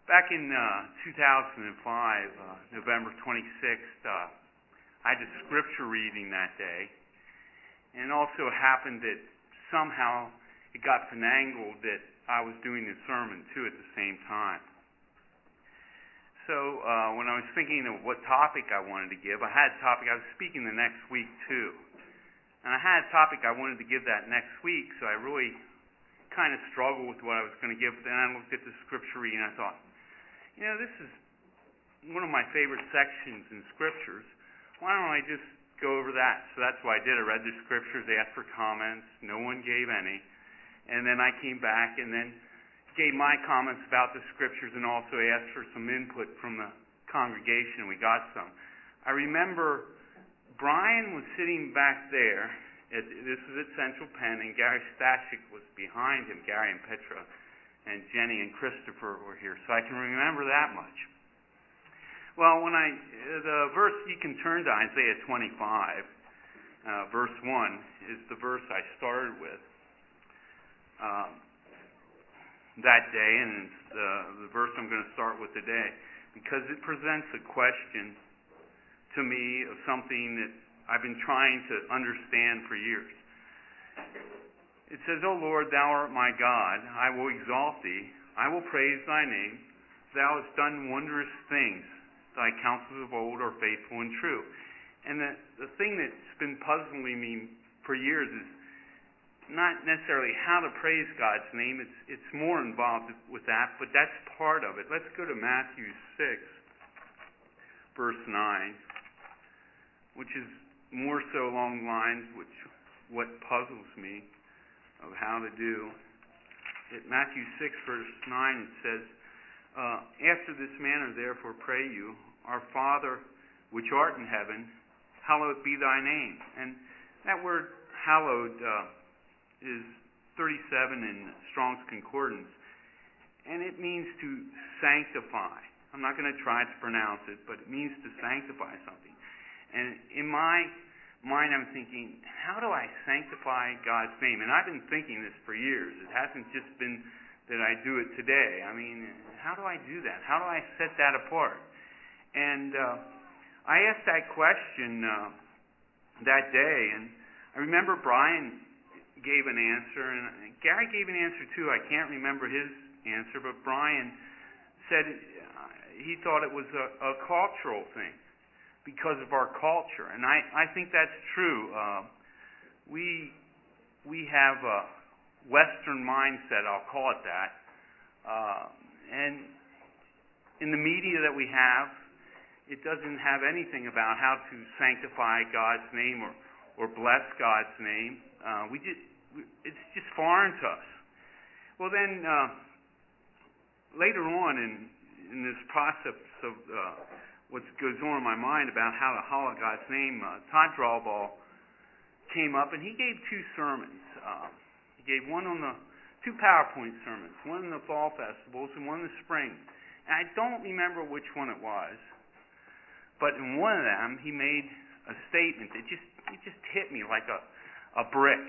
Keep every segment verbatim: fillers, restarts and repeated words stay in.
Back in uh, two thousand five, uh, November twenty-sixth, uh, I had a scripture reading that day, and it also happened that somehow it got finagled that I was doing the sermon too at the same time. So uh, when I was thinking of what topic I wanted to give, I had a topic. I was speaking the next week too, and I had a topic I wanted to give that next week. So I really kind of struggled with what I was going to give. Then I looked at the scripture reading, and I thought, you know, this is one of my favorite sections in scriptures. Why don't I just go over that? So that's what I did. I read the scriptures, asked for comments. No one gave any. And then I came back and then gave my comments about the scriptures and also asked for some input from the congregation. We got some. I remember Brian was sitting back there. At, this was at Central Penn, and Gary Stashik was behind him, Gary and Petra. And Jenny and Christopher were here, so I can remember that much. Well, when I, the verse you can turn to Isaiah twenty-five, uh, verse one, is the verse I started with um, that day, and it's the, the verse I'm going to start with today, because it presents a question to me of something that I've been trying to understand for years. It says, O Lord, thou art my God. I will exalt thee. I will praise thy name. Thou hast done wondrous things. Thy counsels of old are faithful and true. And the, the thing that's been puzzling me for years is not necessarily how to praise God's name. It's, it's more involved with that, but that's part of it. Let's go to Matthew six, verse nine, which is more so along the lines which what puzzles me of how to do. At Matthew six, verse nine, it says, uh, After this manner, therefore, pray you, Our Father, which art in heaven, hallowed be thy name. And that word hallowed uh, is thirty-seven in Strong's Concordance, and it means to sanctify. I'm not going to try to pronounce it, but it means to sanctify something. And in my mind, I'm thinking, how do I sanctify God's name? And I've been thinking this for years. It hasn't just been that I do it today. I mean, how do I do that? How do I set that apart? And uh, I asked that question uh, that day, and I remember Brian gave an answer, and Gary gave an answer too. I can't remember his answer, but Brian said he thought it was a, a cultural thing, because of our culture. And I, I think that's true. Uh, we we have a Western mindset, I'll call it that. Uh, and in the media that we have, it doesn't have anything about how to sanctify God's name or, or bless God's name. Uh, we just, it's just foreign to us. Well then, uh, later on in, in this process of uh, what goes on in my mind about how to hallow God's name, uh, Todd Drawball came up and he gave two sermons. Uh, he gave one on the, two PowerPoint sermons, one in the fall festivals and one in the spring. And I don't remember which one it was, but in one of them he made a statement that just, it just hit me like a, a brick.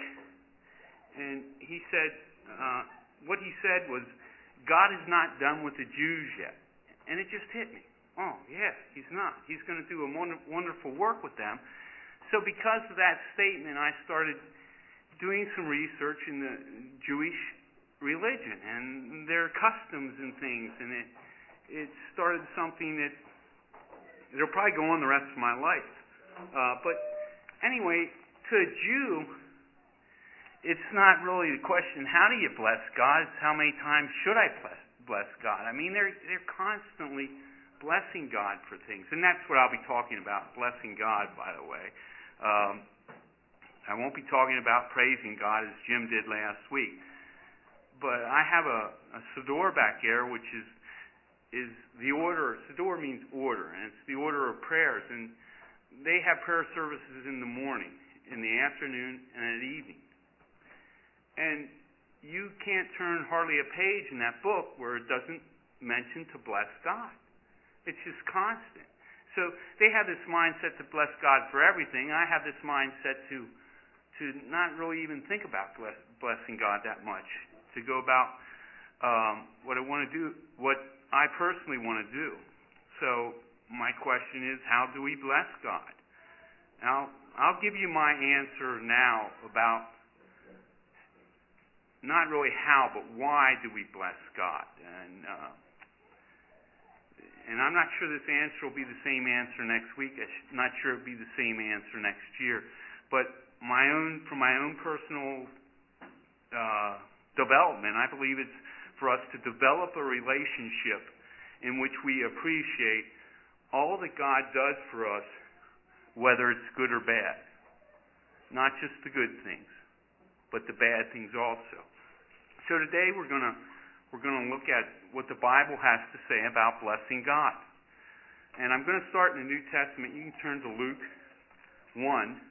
And he said, uh, what he said was, God is not done with the Jews yet. And it just hit me. Oh, yeah, he's not. He's going to do a wonderful work with them. So because of that statement, I started doing some research in the Jewish religion and their customs and things. And it it started something that it'll probably go on the rest of my life. Uh, but anyway, to a Jew, it's not really the question, how do you bless God? It's how many times should I bless, bless God? I mean, they're they're constantly blessing God for things. And that's what I'll be talking about, blessing God, by the way. Um, I won't be talking about praising God as Jim did last week. But I have a, a Siddur back there, which is is the order. Siddur means order, and it's the order of prayers. And they have prayer services in the morning, in the afternoon, and at evening. And you can't turn hardly a page in that book where it doesn't mention to bless God. It's just constant. So they have this mindset to bless God for everything. I have this mindset to to not really even think about bless, blessing God that much. To go about um, what I want to do, what I personally want to do. So my question is, how do we bless God? Now, I'll give you my answer now about not really how, but why do we bless God? And uh, and I'm not sure this answer will be the same answer next week. I'm not sure it'll be the same answer next year. But my own, from my own personal uh, development, I believe it's for us to develop a relationship in which we appreciate all that God does for us, whether it's good or bad. Not just the good things, but the bad things also. So today we're going to we're going to look at what the Bible has to say about blessing God. And I'm going to start in the New Testament. You can turn to Luke one.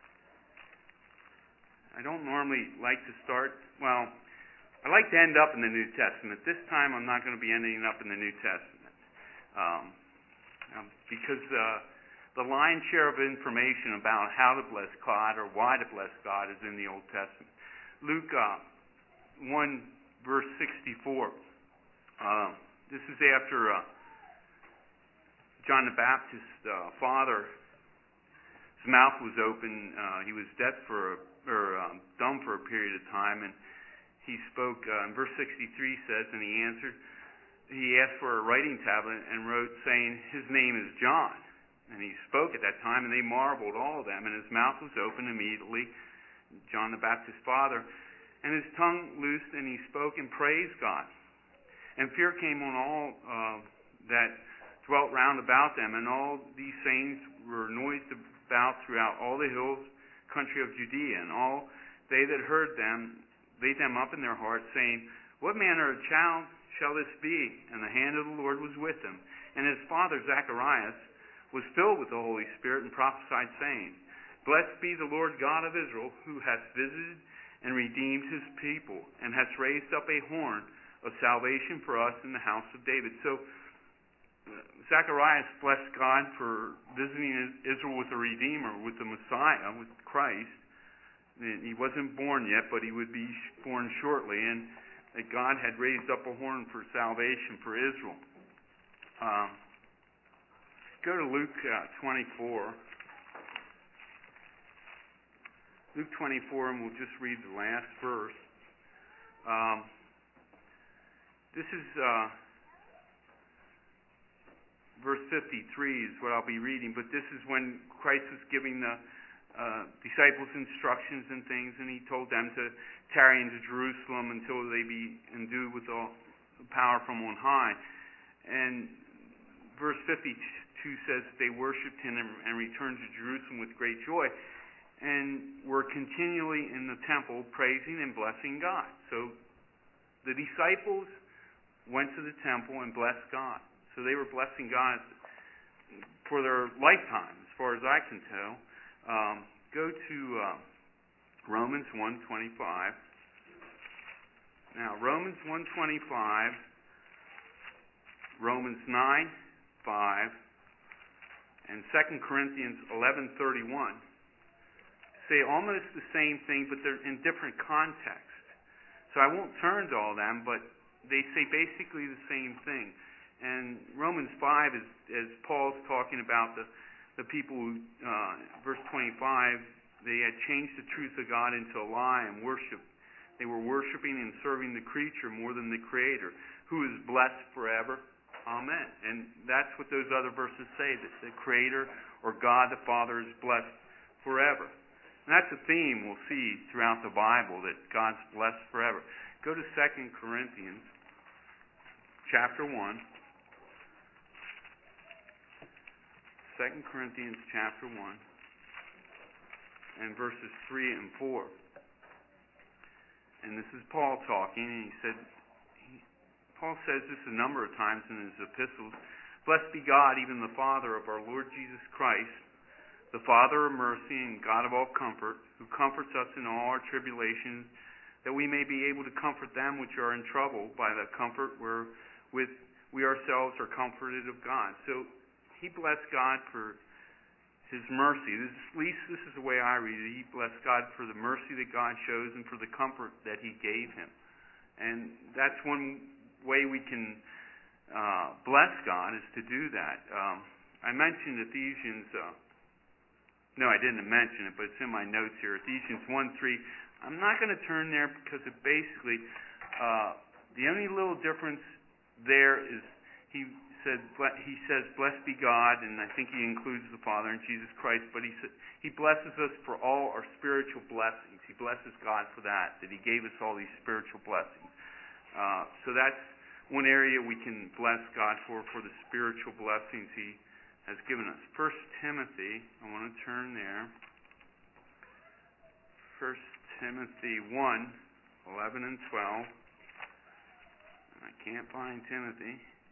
I don't normally like to start, well, I like to end up in the New Testament. This time I'm not going to be ending up in the New Testament. Um, um, because uh, the lion's share of information about how to bless God or why to bless God is in the Old Testament. Luke uh, one, verse sixty-four. Uh, this is after uh, John the Baptist's uh, father, his mouth was open. Uh, he was deaf for, a, or um, dumb for a period of time, and he spoke. Uh, in verse sixty-three says, and he answered. He asked for a writing tablet and wrote, saying, "His name is John." And he spoke at that time, and they marveled, all of them, and his mouth was open immediately, John the Baptist's father. And his tongue loosed, and he spoke and praised God. And fear came on all uh, that dwelt round about them, and all these sayings were noised about throughout all the hills country of Judea. And all they that heard them laid them up in their hearts, saying, "What manner of child shall this be?" And the hand of the Lord was with him. And his father Zacharias was filled with the Holy Spirit, and prophesied, saying, "Blessed be the Lord God of Israel, who hath visited and redeemed his people, and hath raised up a horn of salvation for us in the house of David." So Zacharias blessed God for visiting Israel with a Redeemer, with the Messiah, with Christ. He wasn't born yet, but he would be born shortly, and that God had raised up a horn for salvation for Israel. Um, go to Luke uh, twenty-four. Luke twenty-four, and we'll just read the last verse. Um, this is uh, verse fifty-three is what I'll be reading, but this is when Christ was giving the uh, disciples instructions and things, and he told them to tarry into Jerusalem until they be endued with all power from on high. And verse fifty-two says they worshipped him and, and returned to Jerusalem with great joy, and were continually in the temple praising and blessing God. So the disciples went to the temple and blessed God. So they were blessing God for their lifetime, as far as I can tell. Um, go to uh, Romans one twenty-five. Now, Romans one twenty-five, Romans nine five, and Second Corinthians eleven thirty-one say almost the same thing, but they're in different contexts. So I won't turn to all them, but they say basically the same thing. And Romans five is, as Paul's talking about the, the people who, uh, verse twenty-five, they had changed the truth of God into a lie and worship. They were worshiping and serving the creature more than the Creator, who is blessed forever. Amen. And that's what those other verses say, that the Creator or God the Father is blessed forever. And that's a theme we'll see throughout the Bible, that God's blessed forever. Go to Second Corinthians chapter one. Second Corinthians chapter one and verses three and four. And this is Paul talking, and he said, he, Paul says this a number of times in his epistles, "Blessed be God, even the Father of our Lord Jesus Christ, the Father of mercy and God of all comfort, who comforts us in all our tribulations, that we may be able to comfort them which are in trouble by the comfort wherewith we ourselves are comforted of God." So he blessed God for his mercy. This, at least this is the way I read it. He blessed God for the mercy that God shows and for the comfort that he gave him. And that's one way we can uh, bless God is to do that. Um, I mentioned Ephesians, uh, no, I didn't mention it, but it's in my notes here. Ephesians one three. I'm not going to turn there because it basically, uh, the only little difference there is he said he says, "Blessed be God," and I think he includes the Father and Jesus Christ. But he he blesses us for all our spiritual blessings. He blesses God for that, that He gave us all these spiritual blessings. Uh, so that's one area we can bless God for, for the spiritual blessings He has given us. First Timothy, I want to turn there. First Timothy one, eleven and twelve. I can't find Timothy.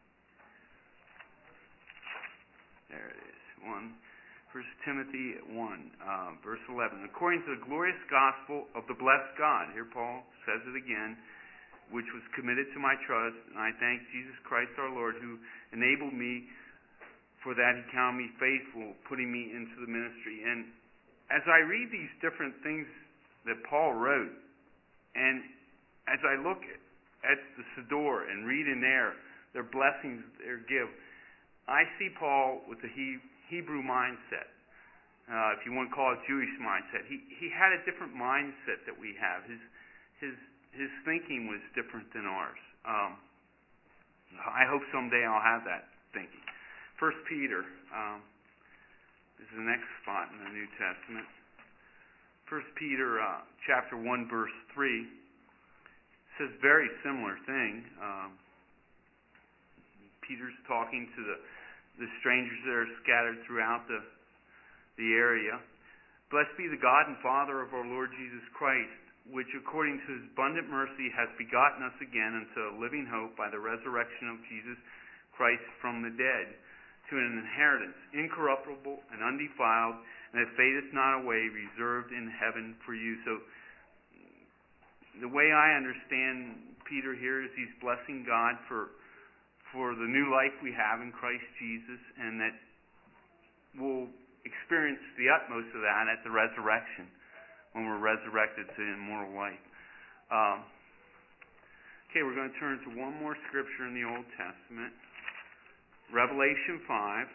There it is. One. First Timothy one, uh, verse eleven. According to the glorious gospel of the blessed God, here Paul says it again, which was committed to my trust, and I thank Jesus Christ our Lord, who enabled me. For that He counted me faithful, putting me into the ministry. And as I read these different things that Paul wrote, and as I look at, at the Siddur and read in there their blessings, their give, I see Paul with the he, Hebrew mindset. Uh, if you want to call it Jewish mindset, he he had a different mindset that we have. His his his thinking was different than ours. Um, I hope someday I'll have that thinking. First Peter um, is the next spot in the New Testament. First Peter uh, chapter one verse three says very similar thing. Um, Peter's talking to the, the strangers that are scattered throughout the the area. Blessed be the God and Father of our Lord Jesus Christ, which according to His abundant mercy has begotten us again unto a living hope by the resurrection of Jesus Christ from the dead, to an inheritance incorruptible and undefiled, and that fadeth not away, reserved in heaven for you. So the way I understand Peter here is he's blessing God for for the new life we have in Christ Jesus, and that we'll experience the utmost of that at the resurrection, when we're resurrected to immortal life. Um, okay, we're going to turn to one more scripture in the Old Testament. Revelation five.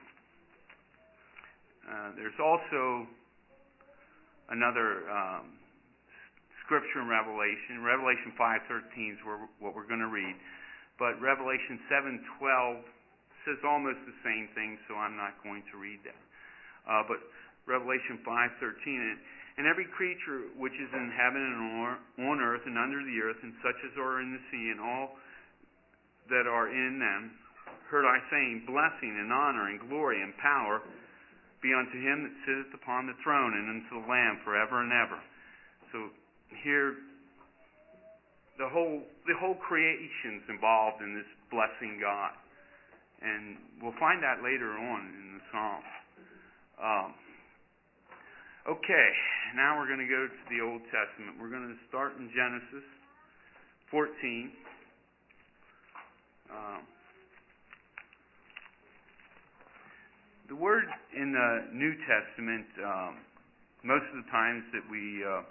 Uh, there's also another um, scripture in Revelation. Revelation five thirteen is where, what we're going to read. But Revelation seven twelve says almost the same thing, so I'm not going to read that. Uh, but Revelation five thirteen, and, and every creature which is in heaven and on earth and under the earth, and such as are in the sea, and all that are in them, heard I saying, blessing and honor and glory and power be unto Him that sitteth upon the throne and unto the Lamb forever and ever. So here, the whole the whole creation's involved in this blessing God, and we'll find that later on in the Psalms. Um, okay, now we're going to go to the Old Testament. We're going to start in Genesis fourteen. Um, The word in the New Testament, um, most of the times that we uh,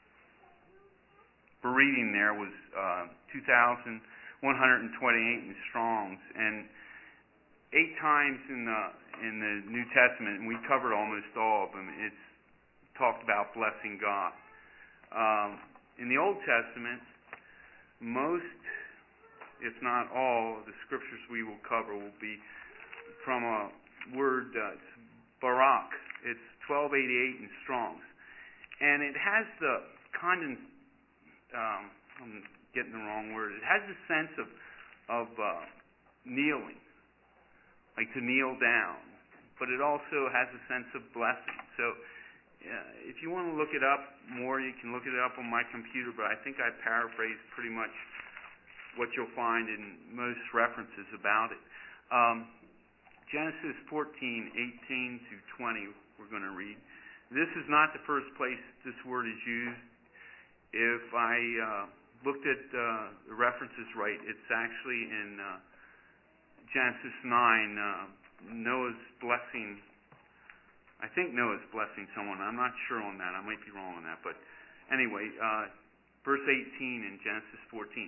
were reading there was uh, two thousand one hundred twenty-eight in Strong's, and eight times in the in the New Testament, and we covered almost all of them, it's talked about blessing God. Um, in the Old Testament, most, if not all, of the scriptures we will cover will be from a word uh, it's Barak. It's twelve eighty-eight in Strong's, and it has the condens. Um, I'm getting the wrong word. It has the sense of of uh, kneeling, like to kneel down, but it also has a sense of blessing. So, uh, if you want to look it up more, you can look it up on my computer. But I think I paraphrased pretty much what you'll find in most references about it. Um, Genesis fourteen, eighteen to twenty, we're going to read. This is not the first place this word is used. If I uh, looked at uh, the references right, it's actually in uh, Genesis nine, uh, Noah's blessing. I think Noah's blessing someone. I'm not sure on that. I might be wrong on that. But anyway, uh, verse eighteen in Genesis fourteen.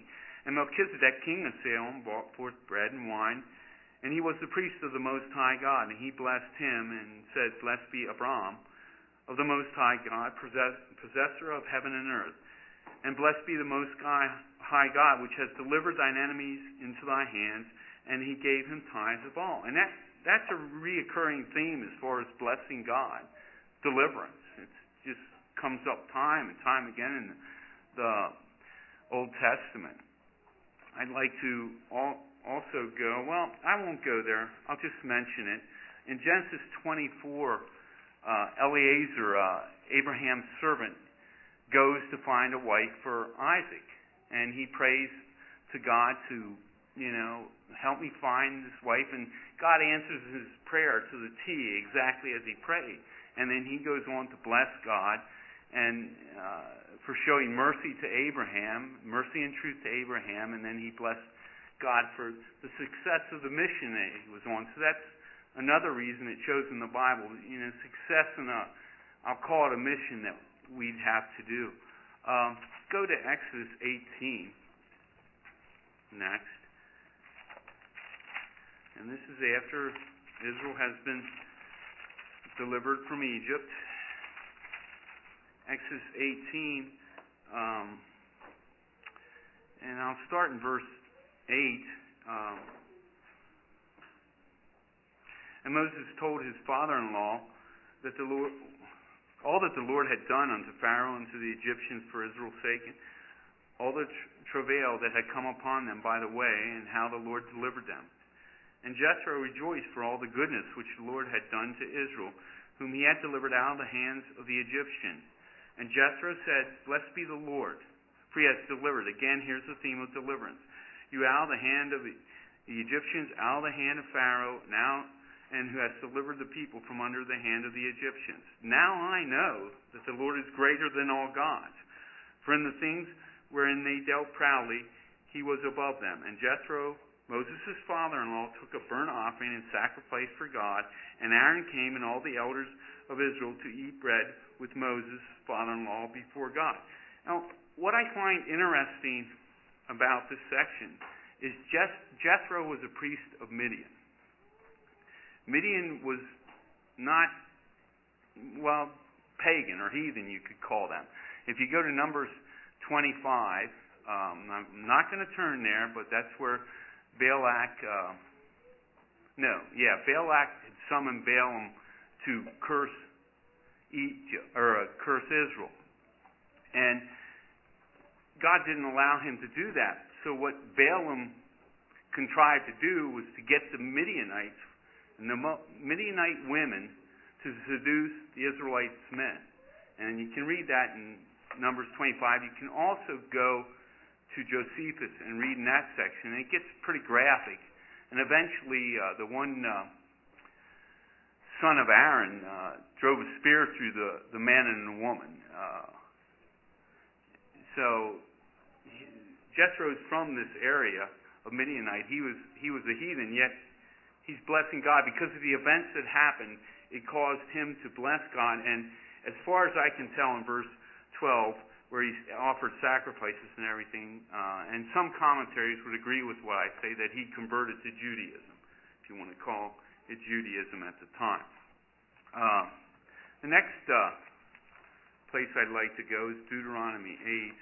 And Melchizedek, king of Salem, brought forth bread and wine, and he was the priest of the Most High God. And he blessed him and said, Blessed be Abram of the Most High God, possess- possessor of heaven and earth. And blessed be the Most High God, which has delivered thine enemies into thy hands. And he gave him tithes of all. And that that's a reoccurring theme as far as blessing God, deliverance. It just comes up time and time again in the Old Testament. I'd like to also go, well, I won't go there. I'll just mention it. In Genesis twenty-four, uh, Eliezer, uh, Abraham's servant, goes to find a wife for Isaac. And he prays to God to, you know, help me find this wife. And God answers his prayer to the T, exactly as he prayed. And then he goes on to bless God and uh, for showing mercy to Abraham, mercy and truth to Abraham, and then he blessed God for the success of the mission that he was on. So that's another reason it shows in the Bible, you know, success in a, I'll call it a mission that we'd have to do. Um, go to Exodus eighteen next. And this is after Israel has been delivered from Egypt. Exodus eighteen, um, and I'll start in verse eight. Um, and Moses told his father-in-law that the Lord, all that the Lord had done unto Pharaoh and to the Egyptians for Israel's sake, and all the tr- travail that had come upon them by the way, and how the Lord delivered them. And Jethro rejoiced for all the goodness which the Lord had done to Israel, whom he had delivered out of the hands of the Egyptians. And Jethro said, Blessed be the Lord, for he has delivered. Again, here's the theme of deliverance. You out of the hand of the, the Egyptians, out of the hand of Pharaoh, now, and who has delivered the people from under the hand of the Egyptians. Now I know that the Lord is greater than all gods. For in the things wherein they dealt proudly, he was above them. And Jethro, Moses' father-in-law, took a burnt offering and sacrifice for God. And Aaron came and all the elders of Israel to eat bread with Moses, father-in-law, before God. Now, what I find interesting about this section is Jeth- Jethro was a priest of Midian. Midian was not, well, pagan or heathen, you could call them. If you go to Numbers twenty-five, um, I'm not going to turn there, but that's where Balak, uh, no, yeah, Balak had summoned Balaam to curse Egypt, or uh, curse Israel. And God didn't allow him to do that. So what Balaam contrived to do was to get the Midianites and the Midianite women to seduce the Israelites' men. And you can read that in Numbers twenty-five. You can also go to Josephus and read in that section. And it gets pretty graphic. And eventually uh, the one uh, son of Aaron uh, drove a spear through the, the man and the woman. Uh, so he, Jethro's from this area of Midianite. He was he was a heathen, yet he's blessing God because of the events that happened. It caused him to bless God. And as far as I can tell in verse twelve, where he offered sacrifices and everything, uh, and some commentaries would agree with what I say, that he converted to Judaism, if you want to call it Judaism at the time. Uh, the next uh, place I'd like to go is Deuteronomy eight.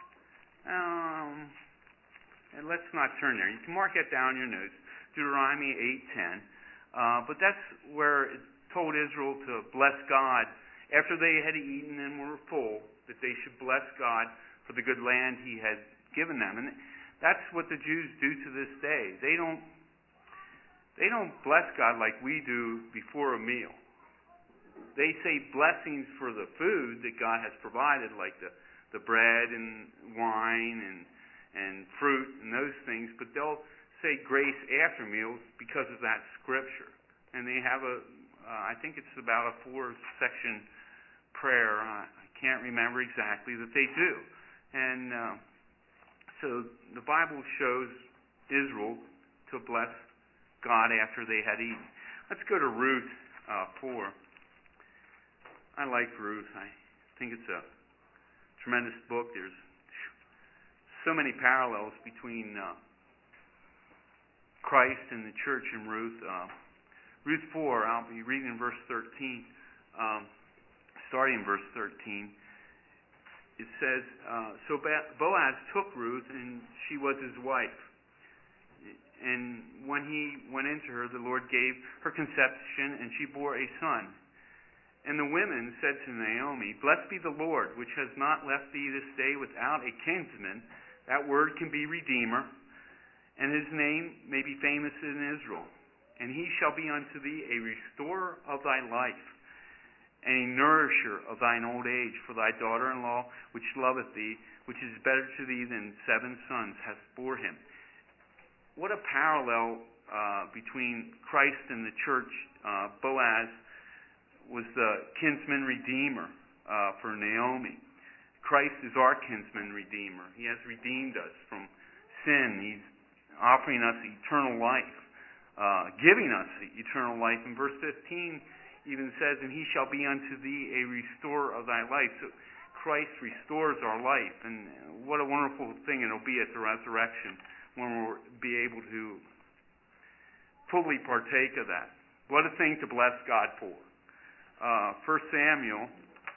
Um, and let's not turn there. You can mark it down in your notes, Deuteronomy eight ten. Uh, but that's where it told Israel to bless God after they had eaten and were full, that they should bless God for the good land he had given them. And that's what the Jews do to this day. They don't they don't bless God like we do before a meal. They say blessings for the food that God has provided, like the, the bread and wine and and fruit and those things, but they'll say grace after meals because of that scripture. And they have a, uh, I think it's about a four-section prayer, I can't remember exactly, that they do. And uh, so the Bible shows Israel to bless God after they had eaten. Let's go to Ruth uh, four. I like Ruth. I think it's a tremendous book. There's so many parallels between uh, Christ and the church in Ruth. Uh, Ruth four, I'll be reading in verse thirteen. Um, starting in verse thirteen. It says, uh, so Boaz took Ruth, and she was his wife. And when he went into her, the Lord gave her conception, and she bore a son. And the women said to Naomi, blessed be the Lord, which has not left thee this day without a kinsman. That word can be Redeemer, and his name may be famous in Israel. And he shall be unto thee a restorer of thy life, and a nourisher of thine old age, for thy daughter-in-law, which loveth thee, which is better to thee than seven sons, hath bore him. What a parallel uh, between Christ and the church. Uh, Boaz was the kinsman redeemer uh, for Naomi. Christ is our kinsman redeemer. He has redeemed us from sin. He's offering us eternal life, uh, giving us eternal life. In verse fifteen, even says, and he shall be unto thee a restorer of thy life. So Christ restores our life. And what a wonderful thing it'll be at the resurrection when we'll be able to fully partake of that. What a thing to bless God for. Uh, First Samuel.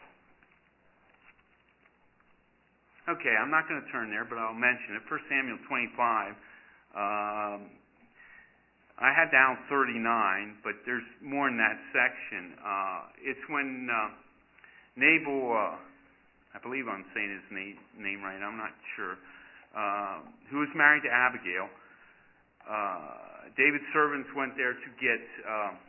Okay, I'm not going to turn there, but I'll mention it. First Samuel twenty-five. Um, I had down thirty-nine, but there's more in that section. Uh, it's when uh, Nabal, uh, I believe I'm saying his name, name right, I'm not sure, uh, who was married to Abigail. Uh, David's servants went there to get uh,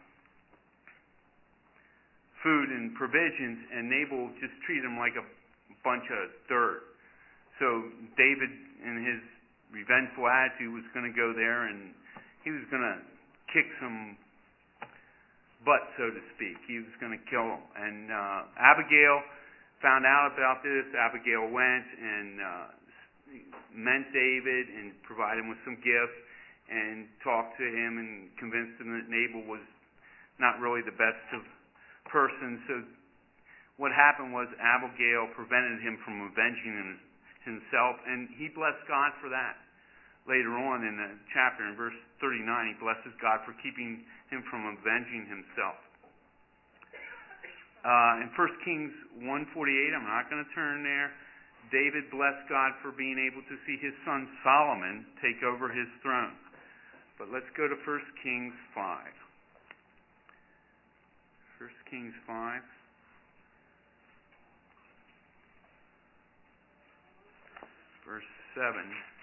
food and provisions, and Nabal just treated them like a bunch of dirt. So David, in his revengeful attitude, was going to go there and he was going to kick some butt, so to speak. He was going to kill him. And uh, Abigail found out about this. Abigail went and uh, met David and provided him with some gifts and talked to him and convinced him that Nabal was not really the best of persons. So what happened was Abigail prevented him from avenging himself, and he blessed God for that. Later on in the chapter, in verse thirty-nine, he blesses God for keeping him from avenging himself. Uh, in First Kings one forty-eight, I'm not going to turn there, David blessed God for being able to see his son Solomon take over his throne. But let's go to First Kings five. First Kings five. Verse seven.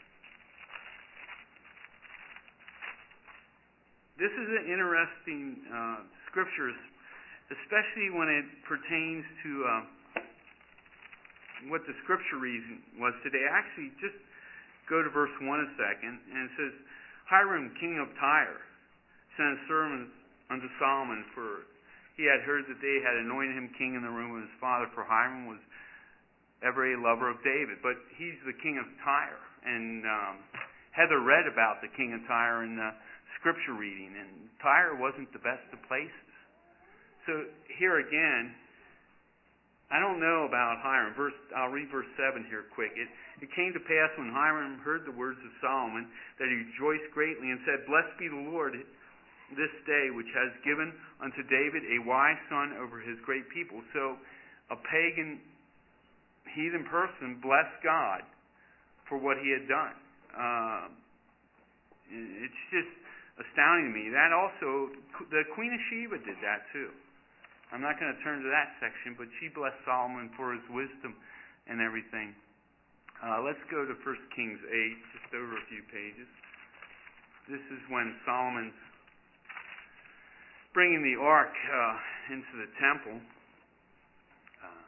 This is an interesting uh, scripture, especially when it pertains to uh, what the scripture reason was today. Actually, just go to verse one a second, and it says, Hiram, king of Tyre, sent a servant unto Solomon, for he had heard that they had anointed him king in the room of his father, for Hiram was ever a lover of David. But he's the king of Tyre. And um, Heather read about the king of Tyre in the scripture reading, and Tyre wasn't the best of places. So here again, I don't know about Hiram. Verse, I'll read verse seven here quick. It, it came to pass when Hiram heard the words of Solomon that he rejoiced greatly and said, blessed be the Lord this day, which has given unto David a wise son over his great people. So a pagan, heathen person blessed God for what he had done. Uh, it's just astounding to me. That also, the Queen of Sheba did that too. I'm not going to turn to that section, but she blessed Solomon for his wisdom and everything. Uh, let's go to First Kings eight, just over a few pages. This is when Solomon's bringing the ark uh, into the temple. Uh,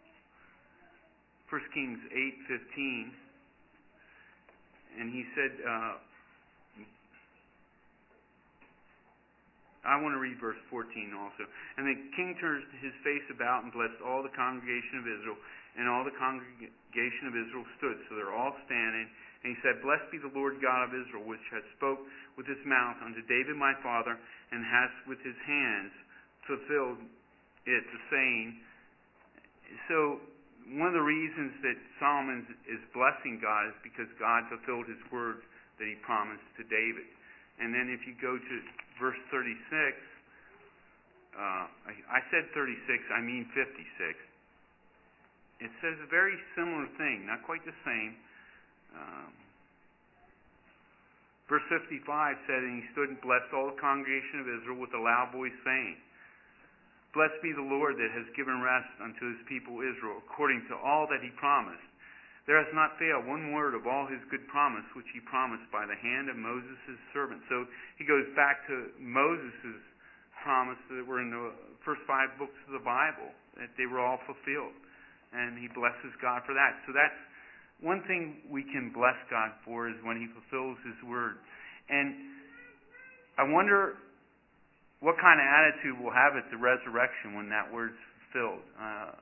First Kings eight fifteen, and he said, uh, I want to read verse fourteen also. And the king turned his face about and blessed all the congregation of Israel. And all the congregation of Israel stood. So they're all standing. And he said, blessed be the Lord God of Israel, which hath spoke with his mouth unto David my father, and hath with his hands fulfilled it, the saying. So one of the reasons that Solomon is blessing God is because God fulfilled his words that he promised to David. And then if you go to verse thirty-six, uh, I, I said thirty-six, I mean fifty-six. It says a very similar thing, not quite the same. Um, verse fifty-five said, and he stood and blessed all the congregation of Israel with a loud voice, saying, Blessed be the Lord that has given rest unto his people Israel, according to all that he promised. There has not failed one word of all his good promise, which he promised by the hand of Moses his servant. So he goes back to Moses' promise that were in the first five books of the Bible, that they were all fulfilled. And he blesses God for that. So that's one thing we can bless God for, is when he fulfills his word. And I wonder what kind of attitude we'll have at the resurrection when that word's fulfilled. Uh,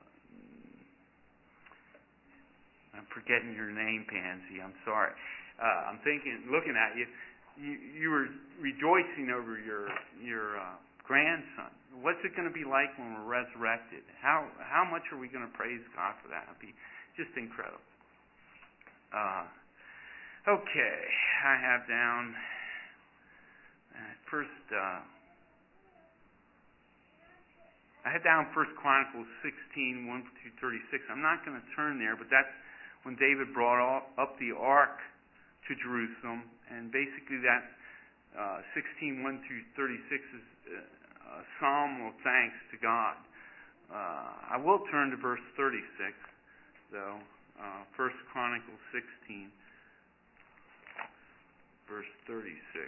I'm forgetting your name, Pansy. I'm sorry. Uh, I'm thinking, looking at you, you, you were rejoicing over your your uh, grandson. What's it going to be like when we're resurrected? How how much are we going to praise God for that? It'd be just incredible. Uh, okay, I have down uh, first. Uh, I had down First Chronicles sixteen, one through thirty-six. I'm not going to turn there, but that's when David brought up the ark to Jerusalem, and basically that uh, sixteen, one through thirty-six is a psalm of thanks to God. Uh, I will turn to verse thirty-six, though. Uh, First Chronicles sixteen, verse thirty-six.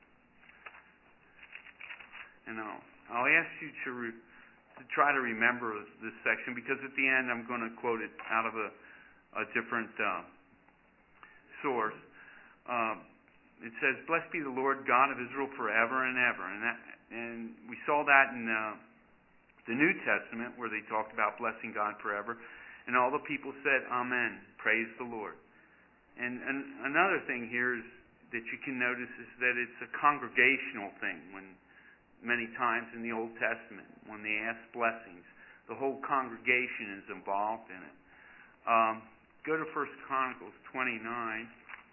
And I'll, I'll ask you to, re, to try to remember this section, because at the end I'm going to quote it out of a a different uh, source. Uh, it says, Blessed be the Lord God of Israel forever and ever. And that, and we saw that in uh, the New Testament, where they talked about blessing God forever. And all the people said, Amen. Praise the Lord. And, and another thing here is that you can notice is that it's a congregational thing. When many times in the Old Testament, when they ask blessings, the whole congregation is involved in it. Um, Go to First Chronicles twenty-nine.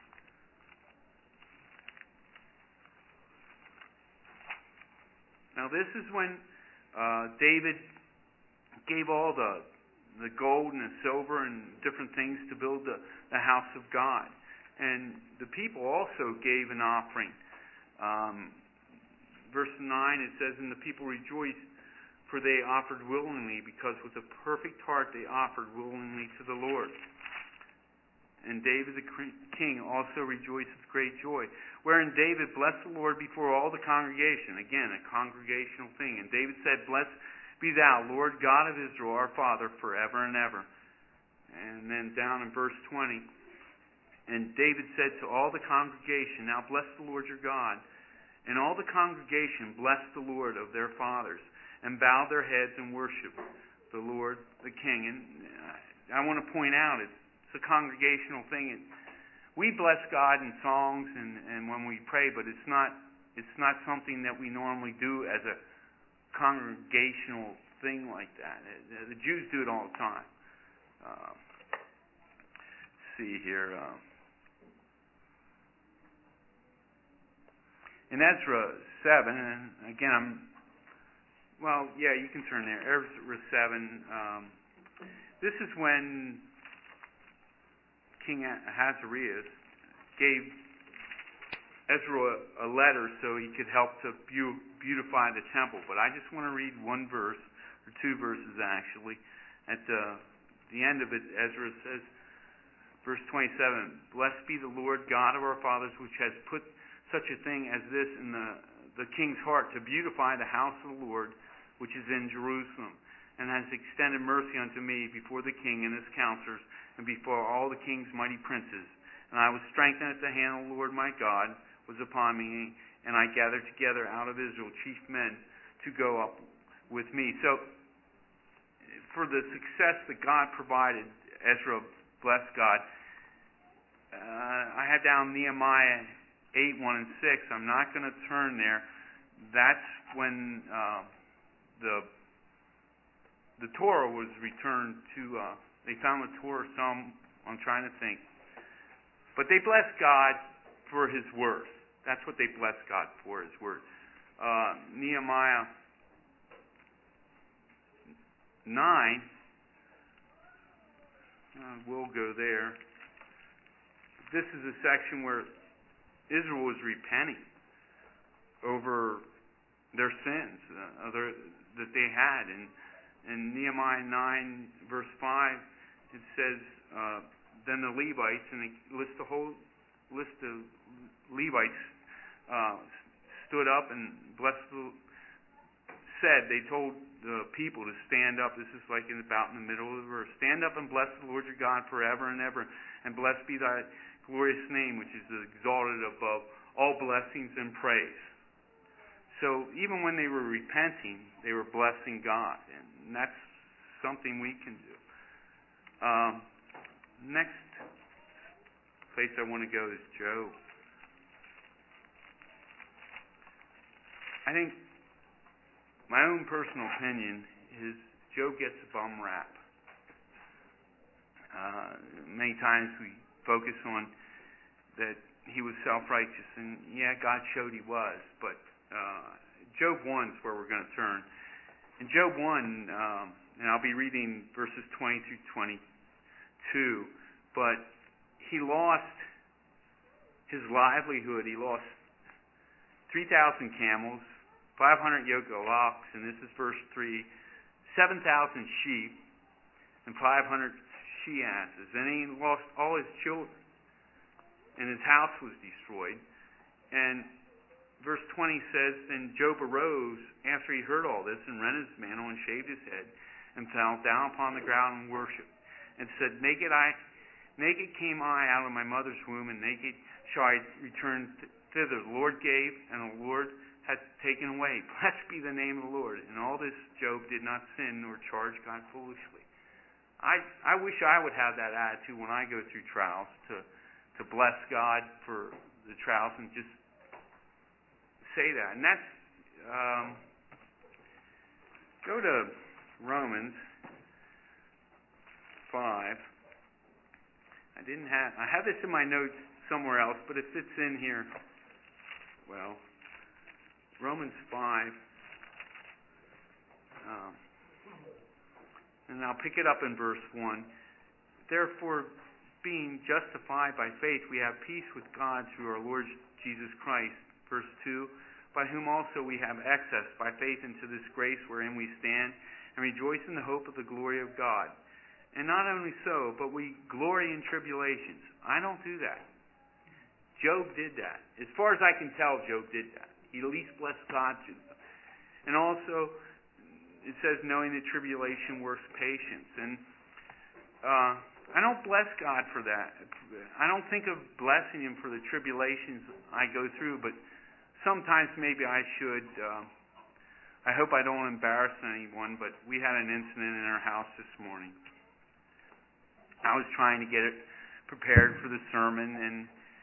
Now this is when uh, David gave all the the gold and the silver and different things to build the, the house of God. And the people also gave an offering. Um, verse nine, it says, And the people rejoiced, for they offered willingly, because with a perfect heart they offered willingly to the Lord. And David the king also rejoiced with great joy, wherein David blessed the Lord before all the congregation. Again, a congregational thing. And David said, Blessed be thou, Lord God of Israel, our Father, forever and ever. And then down in verse twenty, And David said to all the congregation, Now bless the Lord your God. And all the congregation blessed the Lord of their fathers, and bowed their heads and worshiped the Lord the King. And I want to point out, it's It's a congregational thing. We bless God in songs and, and when we pray, but it's not it's not something that we normally do as a congregational thing like that. The Jews do it all the time. Uh, let's see here. Uh, in Ezra seven, and again, I'm well, yeah, you can turn there. Ezra seven. Um, this is when King Ahasuerus gave Ezra a letter so he could help to beautify the temple. But I just want to read one verse, or two verses actually. At the, the end of it, Ezra says, verse twenty-seven, Blessed be the Lord God of our fathers, which has put such a thing as this in the, the king's heart, to beautify the house of the Lord, which is in Jerusalem, and has extended mercy unto me before the king and his counselors, and before all the king's mighty princes. And I was strengthened at the hand of the Lord my God was upon me, and I gathered together out of Israel chief men to go up with me. So, for the success that God provided, Ezra blessed God. Uh, I had down Nehemiah eight, one and six. I'm not going to turn there. That's when uh, the the Torah was returned to uh, They found the Torah. Some, I'm trying to think. But they blessed God for His word. That's what they blessed God for, His word. Uh, Nehemiah nine, uh, we'll go there. This is a section where Israel was repenting over their sins uh, other, that they had. And in Nehemiah nine, verse five, it says, uh, then the Levites, and it lists the whole list of Levites, uh, stood up and blessed the, said, they told the people to stand up. This is like in about in the middle of the verse. Stand up and bless the Lord your God forever and ever, and blessed be thy glorious name, which is exalted above all blessings and praise. So even when they were repenting, they were blessing God, and that's something we can do. Um, next place I want to go is Job. I think my own personal opinion is Job gets a bum rap. Uh, many times we focus on that he was self-righteous, and yeah, God showed he was, but uh, Job one is where we're going to turn. In Job one, um, and I'll be reading verses twenty through twenty-two, but he lost his livelihood. He lost three thousand camels, five hundred yoke of ox, and this is verse three, seven thousand sheep, and five hundred she-asses. And he lost all his children, and his house was destroyed. And verse twenty says, then Job arose after he heard all this, and rent his mantle, and shaved his head, and fell down upon the ground and worshipped, and said, Naked I, naked came I out of my mother's womb, and naked shall I return thither. The Lord gave, and the Lord hath taken away. Blessed be the name of the Lord. In all this Job did not sin, nor charge God foolishly. I, I wish I would have that attitude when I go through trials, to, to bless God for the trials and just say that. And that's, um, go to Romans five. I didn't have, I have this in my notes somewhere else, but it fits in here. Well, Romans five, um, and I'll pick it up in verse one. Therefore, being justified by faith, we have peace with God through our Lord Jesus Christ. Verse two, by whom also we have access by faith into this grace wherein we stand, and rejoice in the hope of the glory of God. And not only so, but we glory in tribulations. I don't do that. Job did that. As far as I can tell, Job did that. He at least blessed God to them. And also, it says, knowing that tribulation works patience. And uh, I don't bless God for that. I don't think of blessing Him for the tribulations I go through, but sometimes maybe I should. Uh, I hope I don't embarrass anyone, but we had an incident in our house this morning. I was trying to get it prepared for the sermon and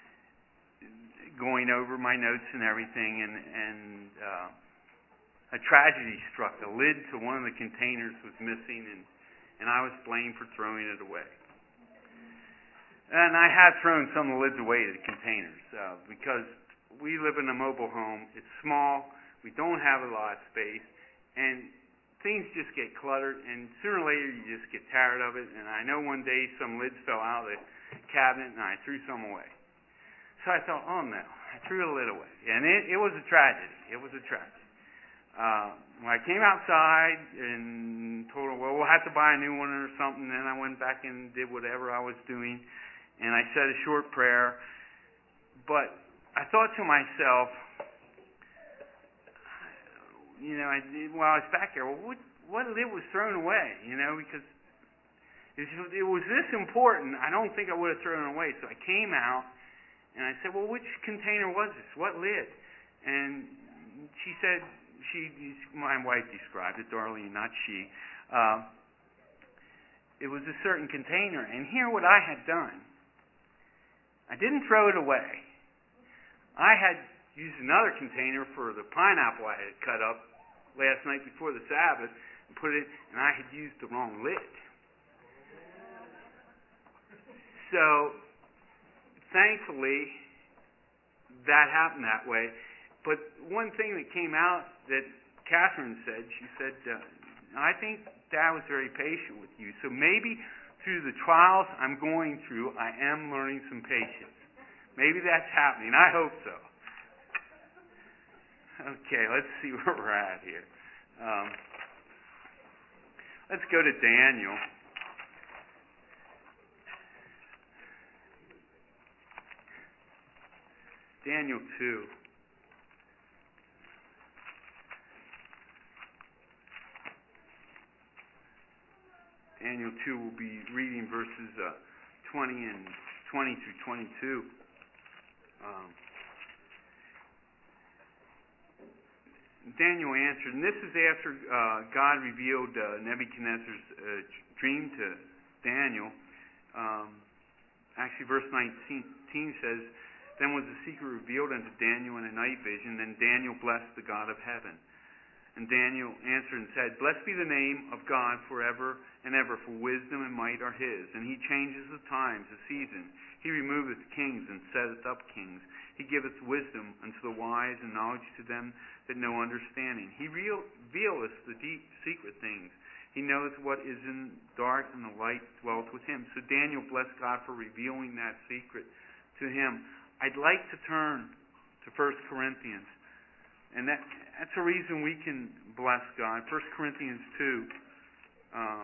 going over my notes and everything, and, and uh, a tragedy struck. The lid to one of the containers was missing, and, and I was blamed for throwing it away. And I have thrown some of the lids away to the containers uh, because we live in a mobile home. It's small. We don't have a lot of space, and things just get cluttered, and sooner or later you just get tired of it. And I know one day some lids fell out of the cabinet, and I threw some away. So I thought, oh no, I threw a lid away. And it, it was a tragedy. It was a tragedy. Uh, when I came outside and told her, well, we'll have to buy a new one or something, then I went back and did whatever I was doing, and I said a short prayer. But I thought to myself, you know, I did, while I was back there, well, what, what lid was thrown away? You know, because it was this important, I don't think I would have thrown it away. So I came out, and I said, well, which container was this? What lid? And she said, she, my wife described it, Darlene, not she. Uh, it was a certain container. And here what I had done, I didn't throw it away. I had used another container for the pineapple I had cut up last night before the Sabbath and put it, and I had used the wrong lid. So, thankfully, that happened that way. But one thing that came out that Catherine said, she said, uh, I think Dad was very patient with you. So maybe through the trials I'm going through, I am learning some patience. Maybe that's happening. I hope so. Okay, let's see where we're at here. Um, let's go to Daniel. Daniel two. Daniel two will be reading verses uh, twenty and twenty through twenty-two. Um, Daniel answered, and this is after uh, God revealed uh, Nebuchadnezzar's uh, dream to Daniel. Um, actually, verse nineteen says, Then was the secret revealed unto Daniel in a night vision. Then Daniel blessed the God of heaven. And Daniel answered and said, Blessed be the name of God forever and ever, for wisdom and might are his. And he changes the times, the seasons. He removeth kings and setteth up kings. He giveth wisdom unto the wise and knowledge to them that know understanding. He revealeth the deep secret things. He knoweth what is in dark, and the light dwelleth with him. So Daniel blessed God for revealing that secret to him. I'd like to turn to First Corinthians. And that, that's a reason we can bless God. First Corinthians two. Um,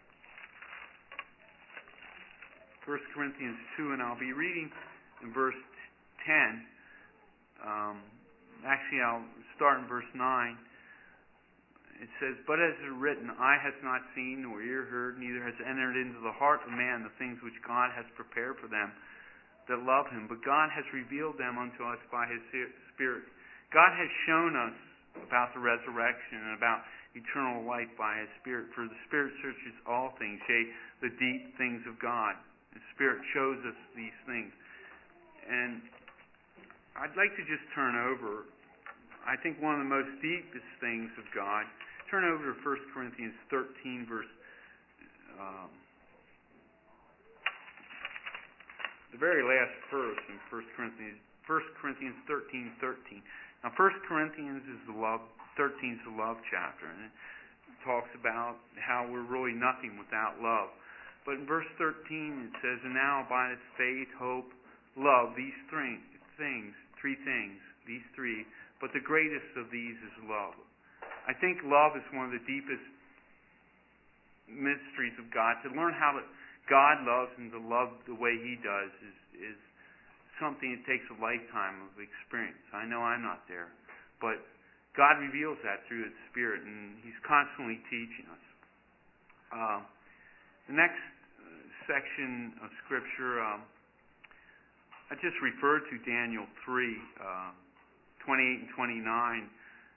First Corinthians two, and I'll be reading in verse ten. Um, actually, I'll start in verse nine. It says, But as it is written, eye hath not seen, nor ear heard, neither has entered into the heart of man the things which God has prepared for them that love him. But God has revealed them unto us by his Spirit. God has shown us about the resurrection and about eternal life by his Spirit. For the Spirit searches all things, yea, the deep things of God. The Spirit shows us these things. And I'd like to just turn over, I think one of the most deepest things of God. Turn over to First Corinthians thirteen, verse um, the very last verse in First Corinthians, First Corinthians thirteen, thirteen. Now, First Corinthians is the love, thirteen is the love chapter, and it talks about how we're really nothing without love. But in verse thirteen it says, And now abideth faith, hope, love, these three things, three things, these three, but the greatest of these is love. I think love is one of the deepest mysteries of God. To learn how to, God loves and to love the way he does is, is something that takes a lifetime of experience. I know I'm not there. But God reveals that through his Spirit, and he's constantly teaching us. Uh, the next section of Scripture, um, I just referred to Daniel three, uh, twenty-eight and twenty-nine.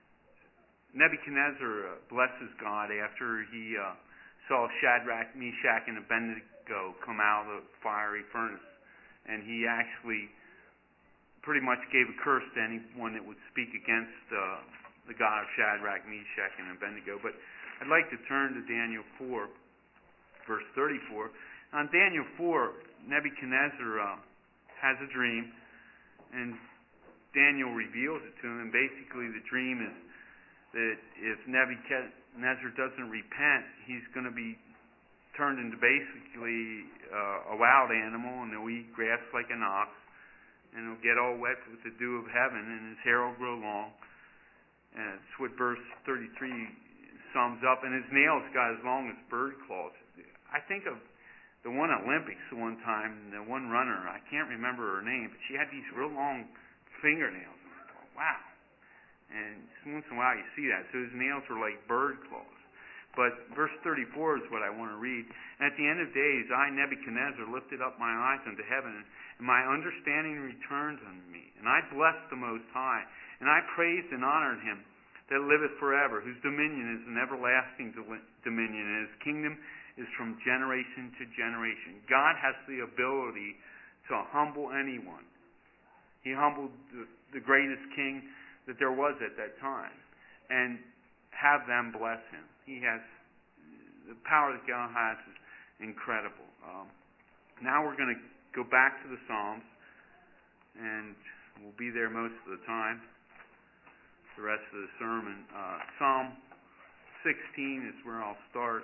Nebuchadnezzar blesses God after he uh, saw Shadrach, Meshach, and Abednego come out of the fiery furnace. And he actually pretty much gave a curse to anyone that would speak against uh, the God of Shadrach, Meshach, and Abednego. But I'd like to turn to Daniel four, verse thirty-four. On Daniel four, Nebuchadnezzar uh, has a dream, and Daniel reveals it to him. And basically the dream is that if Nebuchadnezzar doesn't repent, he's going to be turned into basically uh, a wild animal, and he'll eat grass like an ox, and he'll get all wet with the dew of heaven, and his hair will grow long. And it's what verse thirty-three sums up. And his nails got as long as bird claws. I think of the one Olympics one time, the one runner, I can't remember her name, but she had these real long fingernails. And I thought, wow. And once in a while you see that. So his nails were like bird claws. But verse thirty-four is what I want to read. And at the end of days, I, Nebuchadnezzar, lifted up my eyes unto heaven, and my understanding returned unto me. And I blessed the Most High, and I praised and honored him that liveth forever, whose dominion is an everlasting dominion, and his kingdom is from generation to generation. God has the ability to humble anyone. He humbled the, the greatest king that there was at that time, and have them bless him. He has, the power that God has is incredible. Um, Now we're going to go back to the Psalms, and we'll be there most of the time, the rest of the sermon. Uh, Psalm sixteen is where I'll start.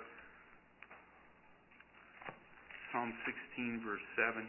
Psalm sixteen, verse seven.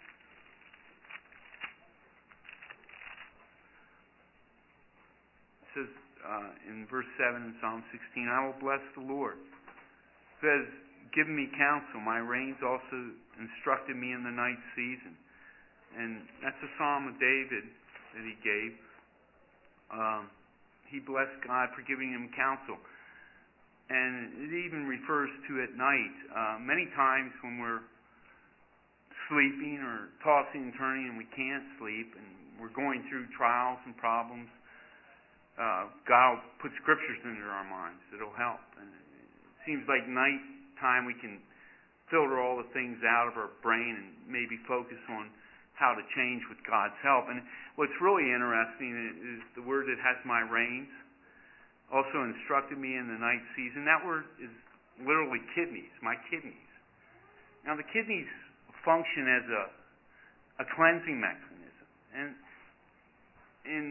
It says uh, in verse seven in Psalm sixteen, I will bless the Lord, who has given me counsel. My reins also instructed me in the night season. And that's a psalm of David that he gave. Um, he blessed God for giving him counsel. And it even refers to at night. Uh, many times when we're sleeping or tossing and turning and we can't sleep and we're going through trials and problems, uh, God will put scriptures into our minds that'll help. And it seems like night time we can filter all the things out of our brain and maybe focus on how to change with God's help. And what's really interesting is the word that has my reins also instructed me in the night season. That word is literally kidneys, my kidneys. Now the kidneys function as a a cleansing mechanism. And in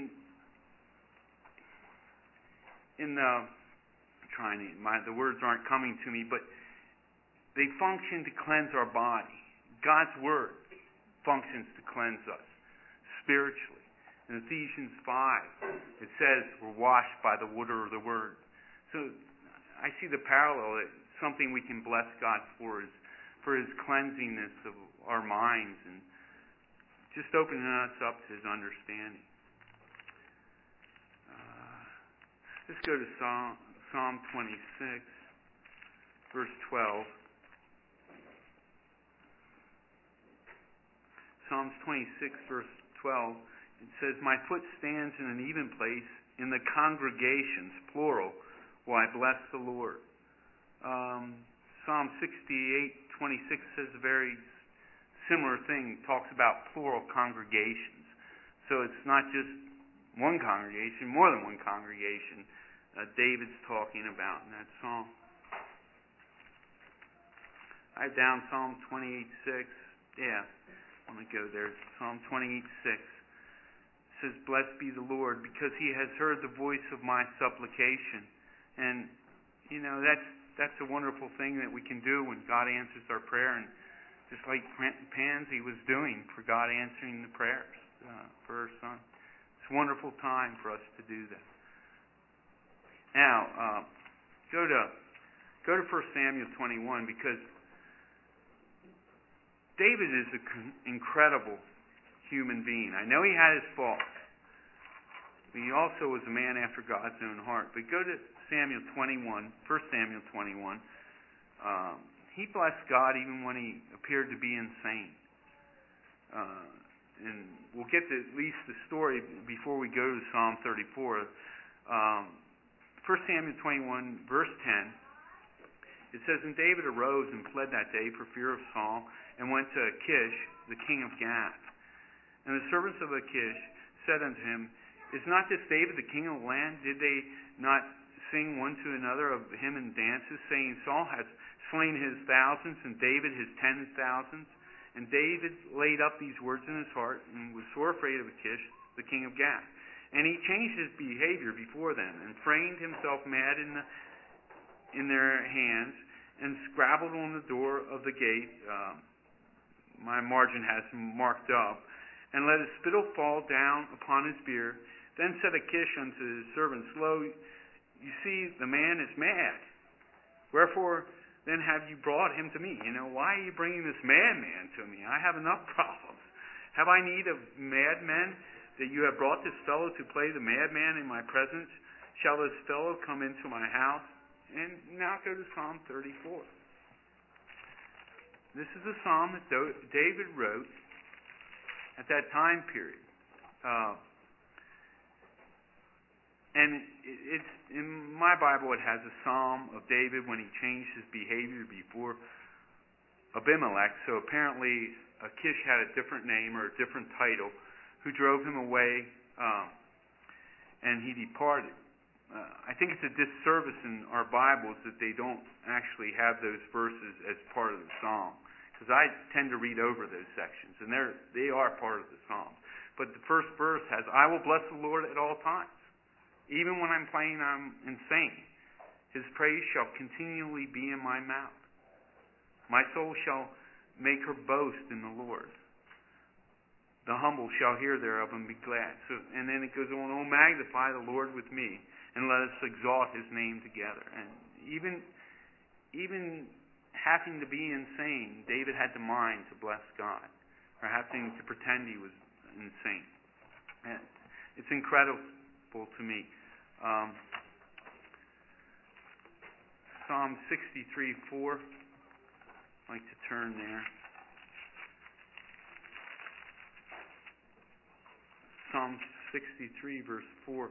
in the I'm trying to my the words aren't coming to me, but they function to cleanse our body. God's word functions to cleanse us spiritually. In Ephesians five, it says we're washed by the water of the Word. So I see the parallel that something we can bless God for is for His cleansingness of our minds and just opening us up to His understanding. Uh, let's go to Psalm, Psalm twenty-six, verse twelve. Psalms twenty-six, verse twelve. It says, my foot stands in an even place in the congregations, plural, will I bless the Lord. Um, Psalm sixty-eight, twenty-six says a very similar thing, talks about plural congregations. So it's not just one congregation, more than one congregation uh, David's talking about in that psalm. I have down Psalm twenty-eight, six. Yeah, I'm going to go there. Psalm twenty-eight, six. Says, blessed be the Lord, because He has heard the voice of my supplication. And, you know, that's that's a wonderful thing that we can do when God answers our prayer. And just like Pansy was doing for God answering the prayers uh, for her son. It's a wonderful time for us to do that. Now, uh, go to go to First Samuel twenty-one, because David is an incredible human being. I know he had his faults. But he also was a man after God's own heart. But go to Samuel twenty-one, First Samuel twenty-one. Um, he blessed God even when he appeared to be insane. Uh, and we'll get to at least the story before we go to Psalm thirty-four. Um, First Samuel twenty-one, verse ten. It says, and David arose and fled that day for fear of Saul, and went to Achish, the king of Gath. And the servants of Achish said unto him, is not this David the king of the land? Did they not sing one to another of him in dances, saying, Saul has slain his thousands, and David his ten thousands? And David laid up these words in his heart, and was sore afraid of Achish, the king of Gath. And he changed his behavior before them, and framed himself mad in the in their hands, and scrabbled on the door of the gate. Um, my margin has marked up. And let his spittle fall down upon his beard. Then said Achish unto his servants, lo, you see, the man is mad. Wherefore then have you brought him to me? You know, why are you bringing this madman to me? I have enough problems. Have I need of madmen, that you have brought this fellow to play the madman in my presence? Shall this fellow come into my house? And now go to Psalm thirty-four. This is a psalm that David wrote at that time period. Uh, and it's in my Bible, it has a psalm of David when he changed his behavior before Abimelech. So apparently Achish had a different name or a different title, who drove him away, um, and he departed. Uh, I think it's a disservice in our Bibles that they don't actually have those verses as part of the psalm, because I tend to read over those sections, and they're, they are part of the Psalms. But the first verse has, I will bless the Lord at all times. Even when I'm playing I'm insane, His praise shall continually be in my mouth. My soul shall make her boast in the Lord. The humble shall hear thereof and be glad. So, and then it goes on, oh, magnify the Lord with me, and let us exalt His name together. And even, even having to be insane, David had the mind to bless God, or having to pretend he was insane. And it's incredible to me. Um, Psalm sixty-three four. I'd like to turn there. Psalm sixty-three, verse four.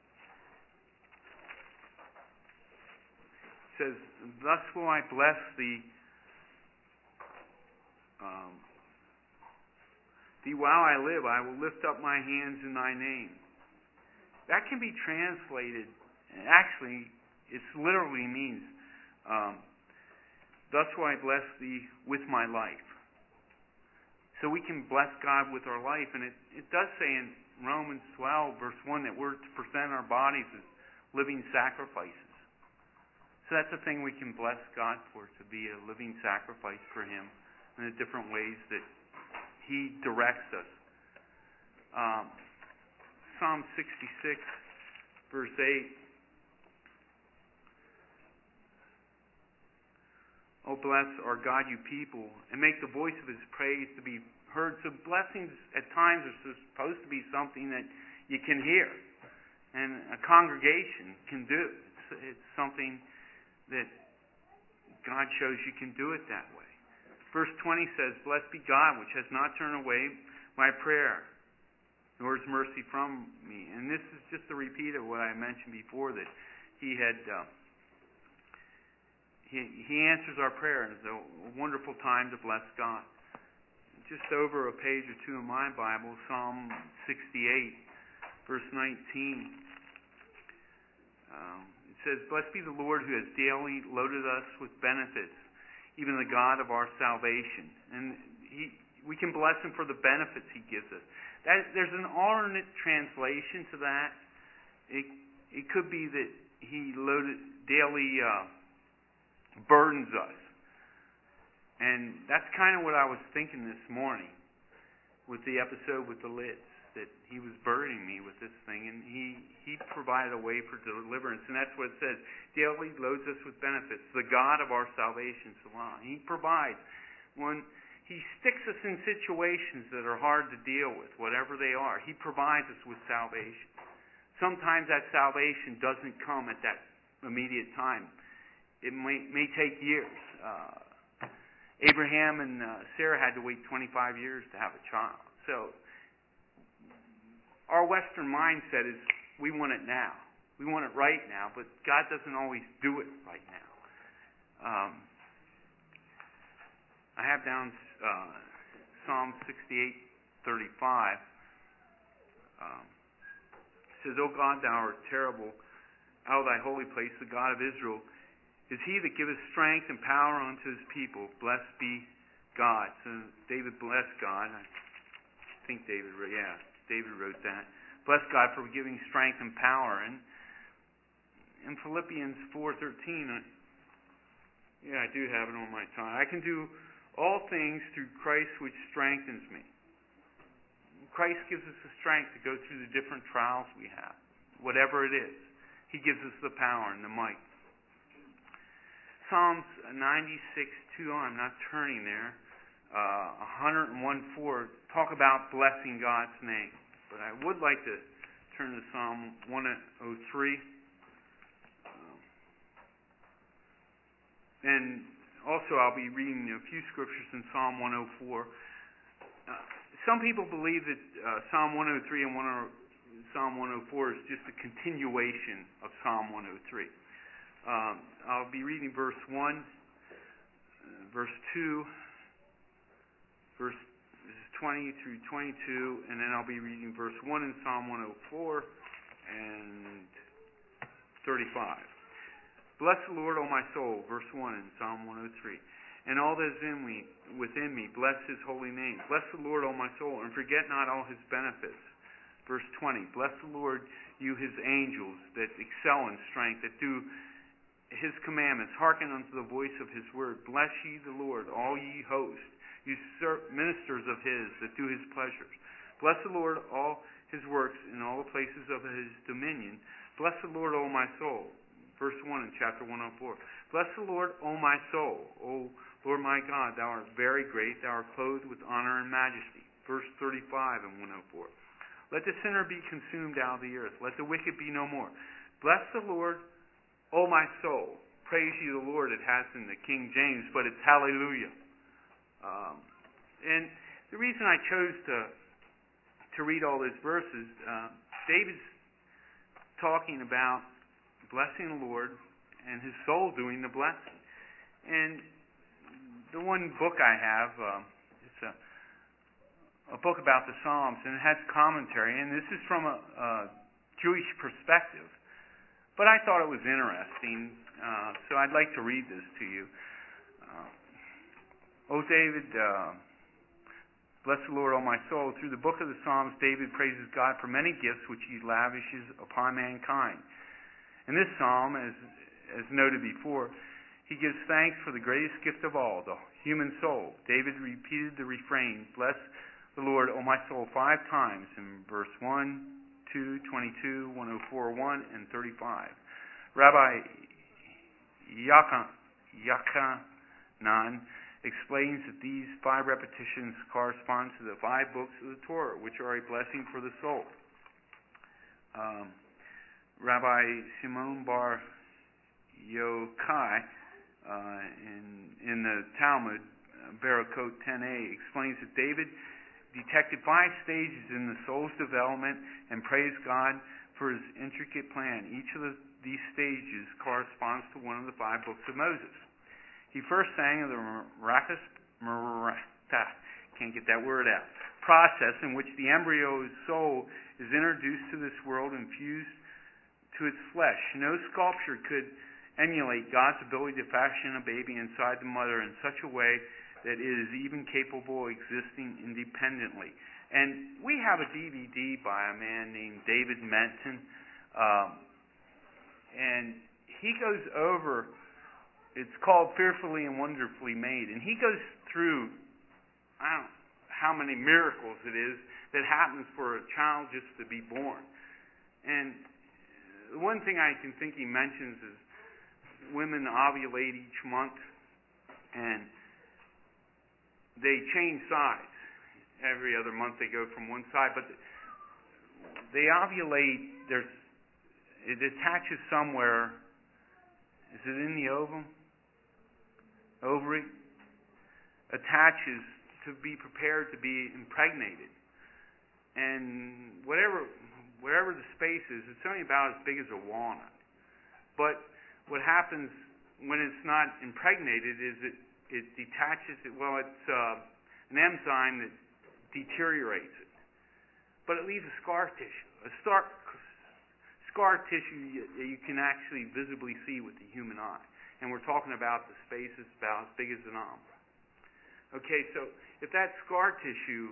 It says, thus will I bless thee, um, thee while I live. I will lift up my hands in thy name. That can be translated, actually, it literally means, um, thus will I bless thee with my life. So we can bless God with our life. And it, it does say in Romans twelve, verse one, that we're to present our bodies as living sacrifices. So that's the thing we can bless God for, to be a living sacrifice for Him in the different ways that He directs us. Um, Psalm sixty-six, verse eight. Oh, bless our God, you people, and make the voice of His praise to be heard. So blessings at times are supposed to be something that you can hear, and a congregation can do. It's, it's something that God shows you can do it that way. Verse twenty says, blessed be God, which has not turned away my prayer, nor His mercy from me. And this is just a repeat of what I mentioned before, that He had... Uh, He, he answers our prayer, and it's a wonderful time to bless God. Just over a page or two in my Bible, Psalm sixty-eight, verse nineteen. Um, it says, blessed be the Lord who has daily loaded us with benefits, even the God of our salvation. And he, we can bless Him for the benefits He gives us. That, there's an alternate translation to that. It, it could be that He loaded daily... Uh, burdens us. And that's kind of what I was thinking this morning with the episode with the lids, that He was burdening me with this thing, and He, he provided a way for deliverance. And that's what it says. Daily loads us with benefits. The God of our salvation, Salah. He provides. When He sticks us in situations that are hard to deal with, whatever they are, He provides us with salvation. Sometimes that salvation doesn't come at that immediate time. It may, may take years. Uh, Abraham and uh, Sarah had to wait twenty-five years to have a child. So our Western mindset is we want it now. We want it right now, but God doesn't always do it right now. Um, I have down uh, Psalm sixty-eight thirty-five. Um, it says, O God, thou art terrible. Out of thy holy place, the God of Israel, is He that giveth strength and power unto His people. Blessed be God. So David blessed God. I think David wrote, yeah, David wrote that. Bless God for giving strength and power. And in Philippians four thirteen, I, yeah, I do have it on my tongue. I can do all things through Christ which strengthens me. Christ gives us the strength to go through the different trials we have. Whatever it is, He gives us the power and the might. Psalms ninety-six two, I'm not turning there, uh, one oh one four, talk about blessing God's name. But I would like to turn to Psalm one oh three. Um, and also I'll be reading a few scriptures in Psalm one oh four. Uh, some people believe that uh, Psalm one oh three and Psalm one oh four is just a continuation of Psalm one oh three. Um, I'll be reading verse one, uh, verse two, verse twenty through twenty-two, and then I'll be reading verse one in Psalm one oh four and thirty-five. Bless the Lord, O my soul, verse one in Psalm one oh three. and all that is in me, within me. Bless his holy name. Bless the Lord, O my soul, and forget not all his benefits. Verse twenty, bless the Lord, you his angels that excel in strength, that do his commandments. Hearken unto the voice of his word. Bless ye the Lord, all ye hosts, you ministers of his that do his pleasures. Bless the Lord, all his works in all the places of his dominion. Bless the Lord, O my soul. Verse one in chapter one oh four. Bless the Lord, O my soul. O Lord my God, thou art very great. Thou art clothed with honor and majesty. Verse thirty-five in one oh four. Let the sinner be consumed out of the earth. Let the wicked be no more. Bless the Lord, O my soul. Praise ye the Lord. It has in the King James, but it's hallelujah. Um, and the reason I chose to to read all those verses, uh, David's talking about blessing the Lord and his soul doing the blessing. And the one book I have, uh, it's a, a book about the Psalms, and it has commentary, and this is from a, a Jewish perspective. But I thought it was interesting, uh, so I'd like to read this to you. Uh, O David, uh, bless the Lord, O my soul. Through the book of the Psalms, David praises God for many gifts which he lavishes upon mankind. In this psalm, as, as noted before, he gives thanks for the greatest gift of all, the human soul. David repeated the refrain, bless the Lord, O my soul, five times in verse one, two, twenty-two, one oh four, one, and thirty-five. Rabbi Yochanan explains that these five repetitions correspond to the five books of the Torah, which are a blessing for the soul. Um, Rabbi Shimon Bar Yochai, uh, in, in the Talmud, uh, Barakot ten a, explains that David detected five stages in the soul's development and praised God for his intricate plan. Each of the, these stages corresponds to one of the five books of Moses. He first sang of the miraculous, can't get that word out, process in which the embryo's soul is introduced to this world and fused to its flesh. No sculpture could emulate God's ability to fashion a baby inside the mother in such a way that it is even capable of existing independently. And we have a D V D by a man named David Menton, um, and he goes over, it's called Fearfully and Wonderfully Made, and he goes through, I don't know how many miracles it is that happens for a child just to be born. And the one thing I can think he mentions is women ovulate each month, and they change sides. Every other month they go from one side, but they ovulate, there's, it attaches somewhere. Is it in the ovum? Ovary? Attaches to be prepared to be impregnated. And whatever wherever the space is, it's only about as big as a walnut. But what happens when it's not impregnated is it, it detaches it. Well, it's uh, an enzyme that deteriorates it. But it leaves a scar tissue. A scar, scar tissue you, you can actually visibly see with the human eye. And we're talking about the space is about as big as an almond. Okay, so if that scar tissue,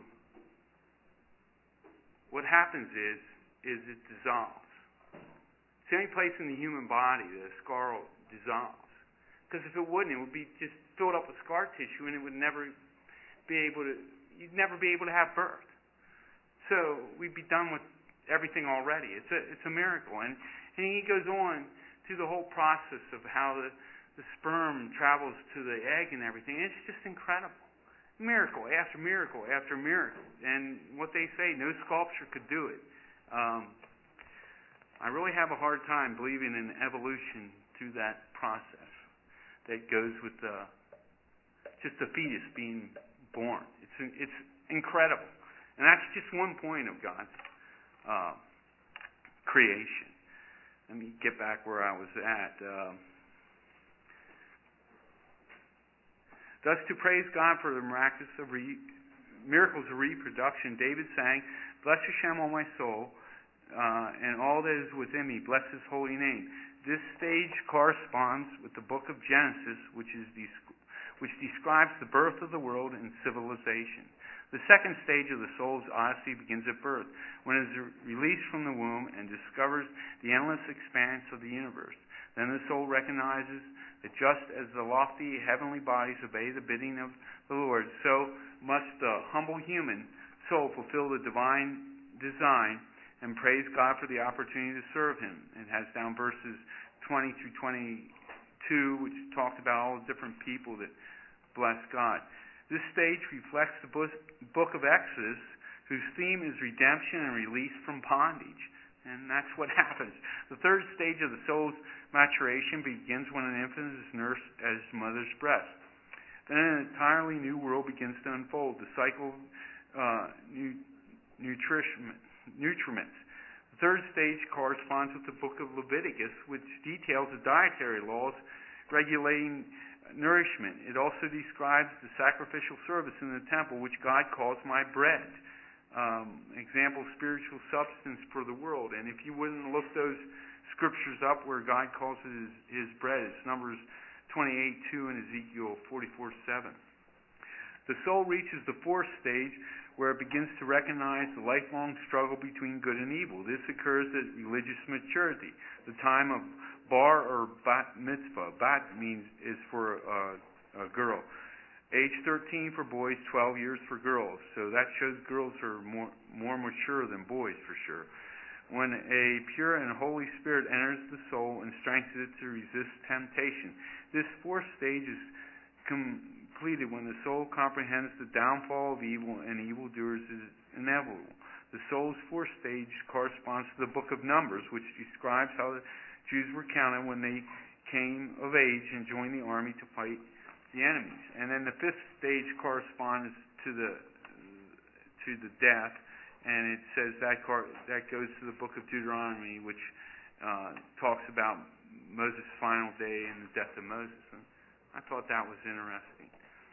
what happens is, is it dissolves. It's the only place in the human body that a scar dissolves. Because if it wouldn't, it would be just filled up with scar tissue, and it would never be able to, you'd never be able to have birth. So we'd be done with everything already. It's a, it's a miracle. And, and he goes on to the whole process of how the, the sperm travels to the egg and everything. It's just incredible. Miracle after miracle after miracle. And what they say, no sculpture could do it. Um, I really have a hard time believing in evolution through that process that goes with uh, just a fetus being born. It's it's incredible. And that's just one point of God's uh, creation. Let me get back where I was at. Uh, Thus, to praise God for the miraculous of re- miracles of reproduction, David sang, "Bless Hashem, O my soul, uh, and all that is within me. Bless His holy name." This stage corresponds with the book of Genesis, which is the which describes the birth of the world and civilization. The second stage of the soul's odyssey begins at birth, when it is released from the womb and discovers the endless expanse of the universe. Then the soul recognizes that just as the lofty heavenly bodies obey the bidding of the Lord, so must the humble human soul fulfill the divine design and praise God for the opportunity to serve Him. It has down verses twenty through twenty-two, which talked about all the different people that bless God. This stage reflects the book of Exodus, whose theme is redemption and release from bondage. And that's what happens. The third stage of the soul's maturation begins when an infant is nursed at its mother's breast. Then an entirely new world begins to unfold, the cycle of uh, nu- nutrition, nutriments. The third stage corresponds with the book of Leviticus, which details the dietary laws regulating nourishment. It also describes the sacrificial service in the temple, which God calls my bread. Um, example of spiritual substance for the world. And if you wouldn't look those scriptures up where God calls it his, his bread, it's Numbers twenty-eight two and Ezekiel forty-four seven. The soul reaches the fourth stage, where it begins to recognize the lifelong struggle between good and evil. This occurs at religious maturity, the time of bar or bat mitzvah. Bat means is for uh, a girl. Age thirteen for boys, twelve years for girls. So that shows girls are more more mature than boys for sure. When a pure and holy spirit enters the soul and strengthens it to resist temptation. This fourth stage is completed when the soul comprehends the downfall of evil and evildoers is inevitable. The soul's fourth stage corresponds to the book of Numbers, which describes how the Jews were counted when they came of age and joined the army to fight the enemies. And then the fifth stage corresponds to the to the death, and it says that car, that goes to the book of Deuteronomy, which uh, talks about Moses' final day and the death of Moses. And I thought that was interesting.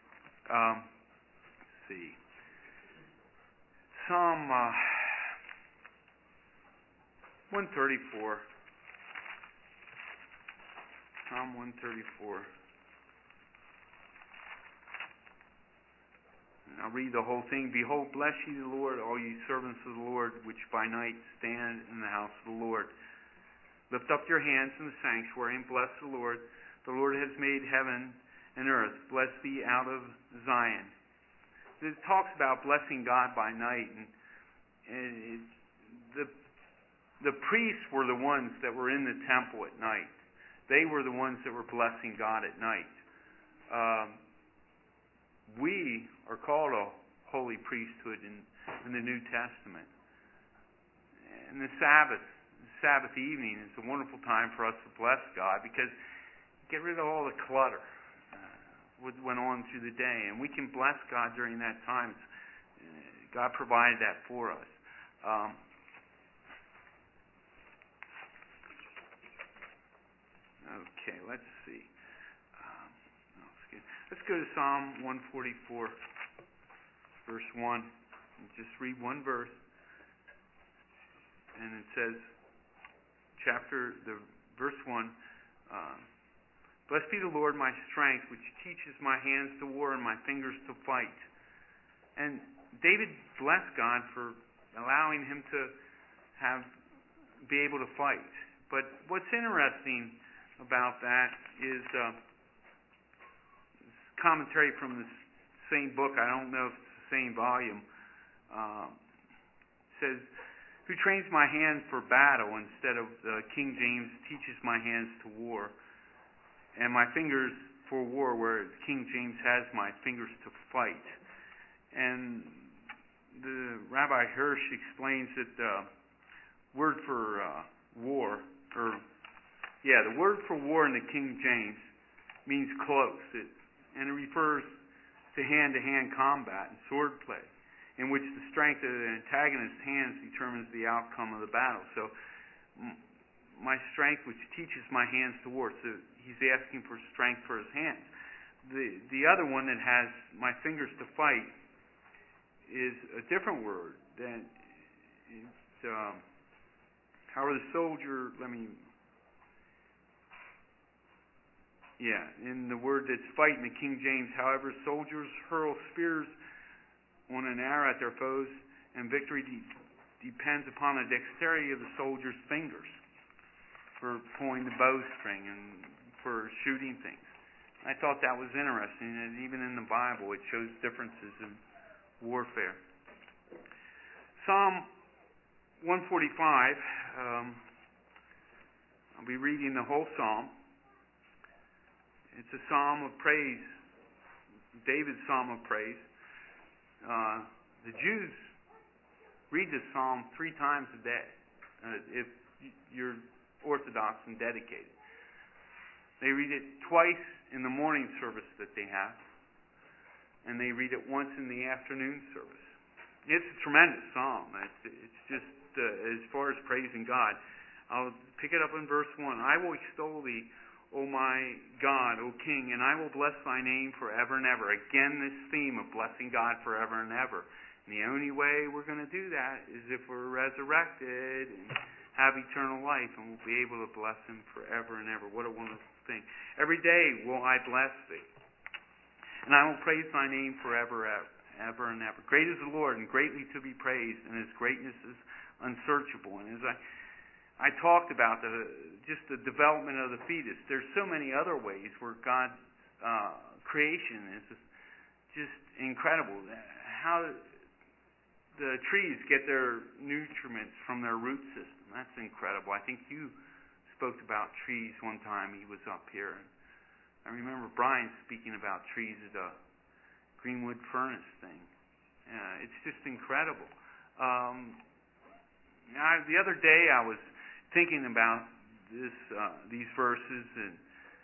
Um, let's see. Psalm uh, one thirty-four. Psalm one thirty-four. And I'll read the whole thing. Behold, bless ye the Lord, all ye servants of the Lord, which by night stand in the house of the Lord. Lift up your hands in the sanctuary and bless the Lord. The Lord has made heaven and earth. Bless thee out of Zion. It talks about blessing God by night, and, and it, the the priests were the ones that were in the temple at night. They were the ones that were blessing God at night. Um, we are called a holy priesthood in, in the New Testament. And the Sabbath, the Sabbath evening is a wonderful time for us to bless God, because get rid of all the clutter uh, what went on through the day, and we can bless God during that time. Uh, God provided that for us. Um, okay, let's see. Um, no, let's go to Psalm one forty-four, verse one. And just read one verse, and it says, chapter the verse one. Uh, Blessed be the Lord my strength, which teaches my hands to war and my fingers to fight. And David blessed God for allowing him to have be able to fight. But what's interesting about that is uh, commentary from the same book. I don't know if it's the same volume. Uh, says, who trains my hands for battle instead of uh, King James teaches my hands to war. And my fingers for war, where King James has my fingers to fight. And the Rabbi Hirsch explains that the word for uh, war, or yeah, the word for war in the King James means close, it, and it refers to hand-to-hand combat and sword play, in which the strength of the antagonist's hands determines the outcome of the battle. So, my strength, which teaches my hands to war. So he's asking for strength for his hands. The the other one that has my fingers to fight is a different word. That it's, um, however, the soldier. Let me. Yeah, in the word that's fight in the King James, however, soldiers hurl spears on an arrow at their foes, and victory de- depends upon the dexterity of the soldier's fingers for pulling the bowstring and for shooting things. I thought that was interesting, and even in the Bible it shows differences in warfare. Psalm one forty-five, um, I'll be reading the whole psalm. It's a psalm of praise, David's psalm of praise. Uh, the Jews read this psalm three times a day, uh, if you're Orthodox and dedicated. They read it twice in the morning service that they have, and they read it once in the afternoon service. It's a tremendous psalm. It's, it's just, uh, as far as praising God, I'll pick it up in verse one. I will extol thee, O my God, O King, and I will bless thy name forever and ever. Again, this theme of blessing God forever and ever. And the only way we're going to do that is if we're resurrected and have eternal life, and we'll be able to bless Him forever and ever. What a wonderful thing. Every day will I bless thee, and I will praise thy name forever ever. ever and ever. Great is the Lord, and greatly to be praised, and His greatness is unsearchable. And as I, I talked about the just the development of the fetus, there's so many other ways where God's uh, creation is just incredible. How the trees get their nutriments from their root system. That's incredible. I think you spoke about trees one time. He was up here. And I remember Brian speaking about trees at a Greenwood furnace thing. Uh, it's just incredible. Um, I, the other day I was thinking about this, uh, these verses and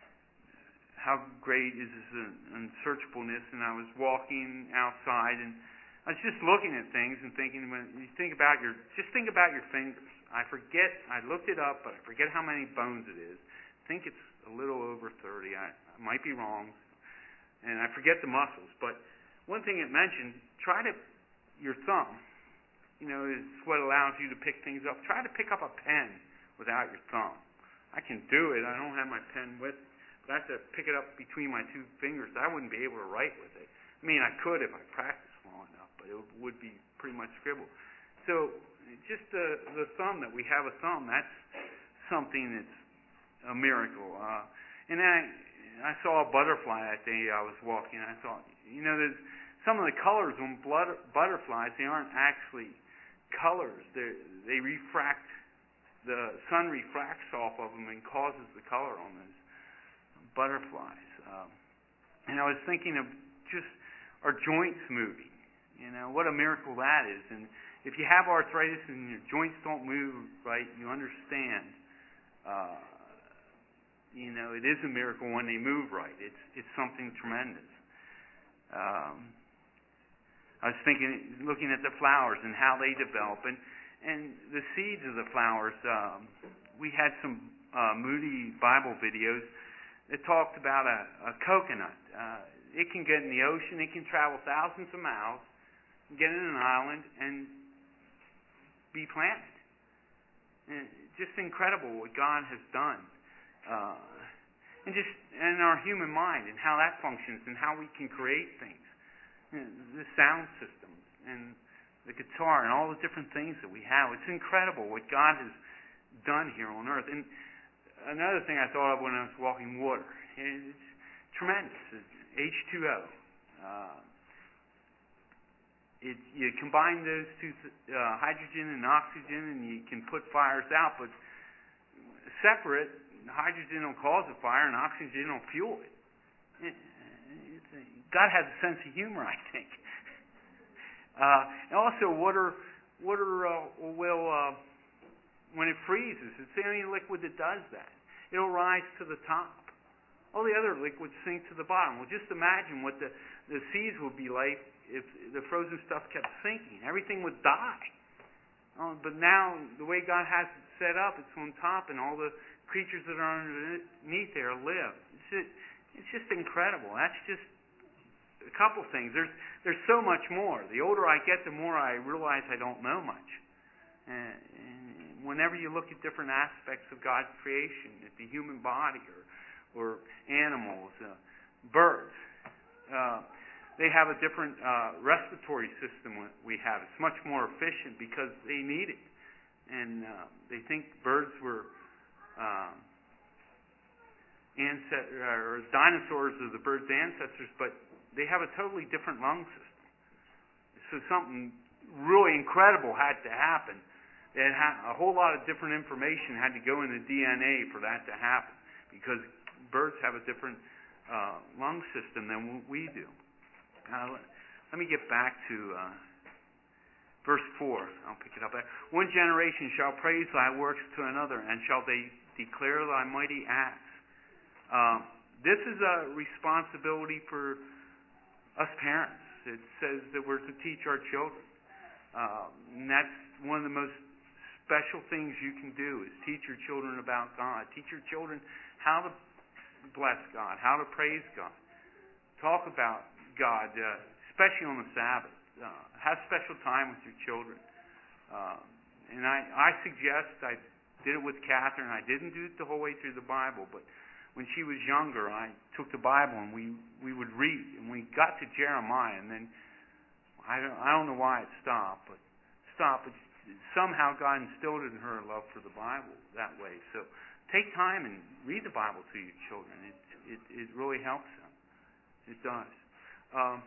how great is this unsearchableness. And I was walking outside and I was just looking at things and thinking. When you think about your, just think about your fingers. I forget. I looked it up, but I forget how many bones it is. I think it's a little over thirty. I, I might be wrong. And I forget the muscles, but one thing it mentioned, try to, your thumb, you know, is what allows you to pick things up. Try to pick up a pen without your thumb. I can do it. I don't have my pen with, but I have to pick it up between my two fingers. I wouldn't be able to write with it. I mean, I could if I practiced long enough, but it would be pretty much scribble. So just the, the thumb, that we have a thumb, that's something that's a miracle. Uh, and then I, I saw a butterfly that day I was walking. I thought, you know, there's some of the colors on blood, butterflies, they aren't actually colors. They're, they refract, the sun refracts off of them and causes the color on those butterflies. Um, and I was thinking of just our joints moving. You know, what a miracle that is. And if you have arthritis and your joints don't move right, you understand uh, You know, it is a miracle when they move right. It's it's something tremendous. Um, I was thinking, looking at the flowers and how they develop, and and the seeds of the flowers. Um, we had some uh, Moody Bible videos that talked about a, a coconut. Uh, it can get in the ocean. It can travel thousands of miles, get in an island, and be planted. And just incredible what God has done. Uh, and just in our human mind and how that functions and how we can create things. You know, the sound system and the guitar and all the different things that we have. It's incredible what God has done here on earth. And another thing I thought of when I was walking water. It's tremendous. It's H two O. Uh, it, you combine those two, uh, hydrogen and oxygen, and you can put fires out, but separate, hydrogen will cause a fire and oxygen will fuel it. it it's a, God has a sense of humor, I think. Uh, and also, water, water uh, will, uh, when it freezes, it's the only liquid that does that. It'll rise to the top. All the other liquids sink to the bottom. Well, just imagine what the, the seas would be like if the frozen stuff kept sinking. Everything would die. Uh, but now, the way God has it set up, it's on top, and all the creatures that are underneath there live. It's just, it's just incredible. That's just a couple things. There's there's so much more. The older I get, the more I realize I don't know much. And, and whenever you look at different aspects of God's creation, at the human body or or animals, uh, birds. Uh, they have a different uh, respiratory system than we have. It's much more efficient because they need it. And uh, they think birds were um, ancest- or dinosaurs are the birds' ancestors, but they have a totally different lung system. So something really incredible had to happen. It had, a whole lot of different information had to go in the D N A for that to happen, because birds have a different uh, lung system than we do. Uh, let, let me get back to uh, verse four. I'll pick it up. One generation shall praise thy works to another, and shall they declare thy mighty acts. Um, this is a responsibility for us parents. It says that we're to teach our children. Uh, and that's one of the most special things you can do, is teach your children about God. Teach your children how to bless God, how to praise God. Talk about God, uh, especially on the Sabbath. Uh, have special time with your children. Uh, and I, I suggest, I did it with Catherine. I didn't do it the whole way through the Bible, but when she was younger, I took the Bible and we, we would read. And we got to Jeremiah, and then I don't, I don't know why it stopped, but stopped. But somehow God instilled in her a love for the Bible that way. So take time and read the Bible to your children. It it, it really helps them. It does. Um,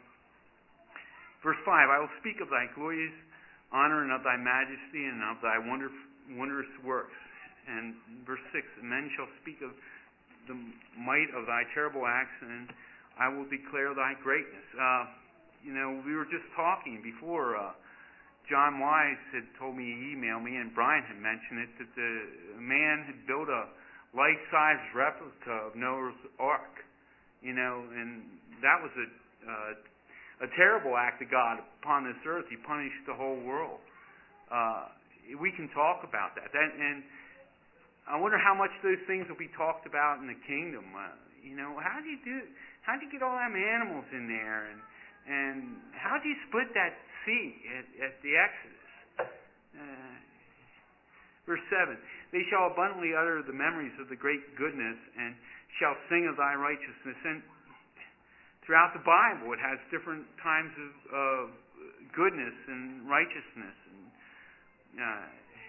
verse five, I will speak of thy glorious honor and of thy majesty and of thy wonder, wondrous works. And verse six, and men shall speak of the might of thy terrible acts, and I will declare thy greatness. Uh, you know, we were just talking before. Uh, John Wise had told me, he emailed me, and Brian had mentioned it, that the man had built a life-size replica of Noah's Ark. You know, and that was a uh, a terrible act of God upon this earth. He punished the whole world. Uh, we can talk about that. that. And I wonder how much those things will be talked about in the kingdom. Uh, you know, how do you do? How do you get all them animals in there? And and how do you split that sea at, at the Exodus? Uh, verse seven: They shall abundantly utter the memories of the great goodness, and shall sing of thy righteousness. And throughout the Bible, it has different times of, of goodness and righteousness. And uh,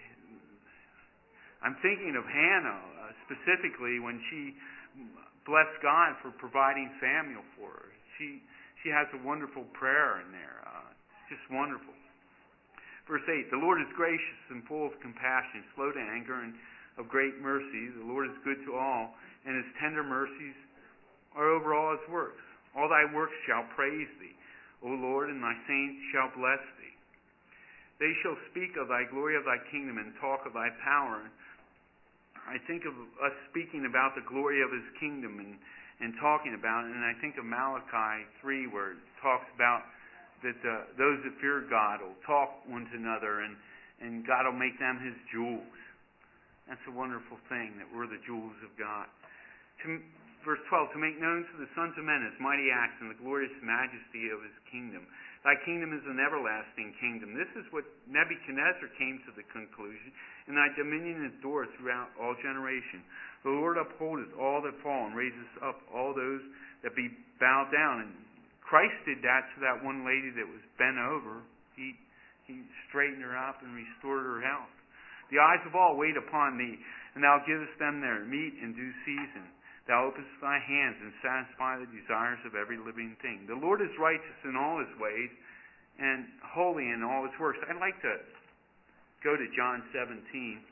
I'm thinking of Hannah uh, specifically when she blessed God for providing Samuel for her. She she has a wonderful prayer in there. Uh, it's just wonderful. Verse eight, the Lord is gracious and full of compassion, slow to anger, and of great mercy. The Lord is good to all, and his tender mercies are over all his works. All thy works shall praise thee, O Lord, and thy saints shall bless thee. They shall speak of thy glory of thy kingdom and talk of thy power. I think of us speaking about the glory of his kingdom and, and talking about it, and I think of Malachi three, where it talks about that uh, those that fear God will talk one to another, and, and God will make them his jewels. That's a wonderful thing, that we're the jewels of God. To, verse twelve, to make known to the sons of men his mighty acts and the glorious majesty of his kingdom. Thy kingdom is an everlasting kingdom. This is what Nebuchadnezzar came to the conclusion. And thy dominion endureth throughout all generations. The Lord upholdeth all that fall and raises up all those that be bowed down. And Christ did that to that one lady that was bent over. He, he straightened her up and restored her health. The eyes of all wait upon thee, and thou givest them their meat in due season. Thou openest thy hands and satisfy the desires of every living thing. The Lord is righteous in all his ways and holy in all his works. I'd like to go to John seventeen.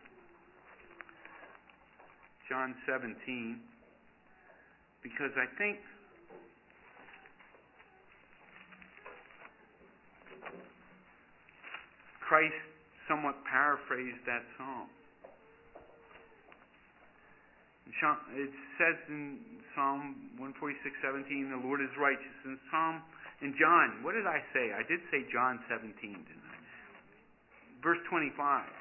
John seventeen. Because I think Christ somewhat paraphrased that psalm. It says in Psalm one forty-six, seventeen, the Lord is righteous. In Psalm, in John, what did I say? I did say John seventeen, didn't I? Verse twenty-five.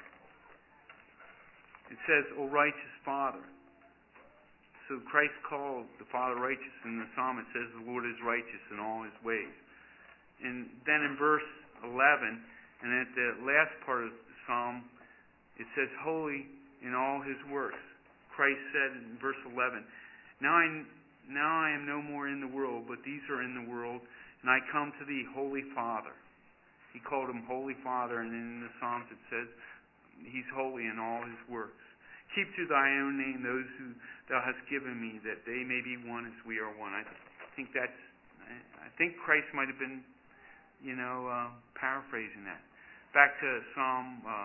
It says, O righteous Father. So Christ called the Father righteous. In the Psalm it says the Lord is righteous in all his ways. And then in verse eleven, and at the last part of the Psalm, it says holy in all his works. Christ said in verse eleven, Now I, now I am no more in the world, but these are in the world, and I come to thee, Holy Father. He called him Holy Father, and in the Psalms it says he's holy in all his works. Keep to thy own name those who thou hast given me, that they may be one as we are one. I think that's, I think Christ might have been, you know, uh, paraphrasing that. Back to Psalm uh,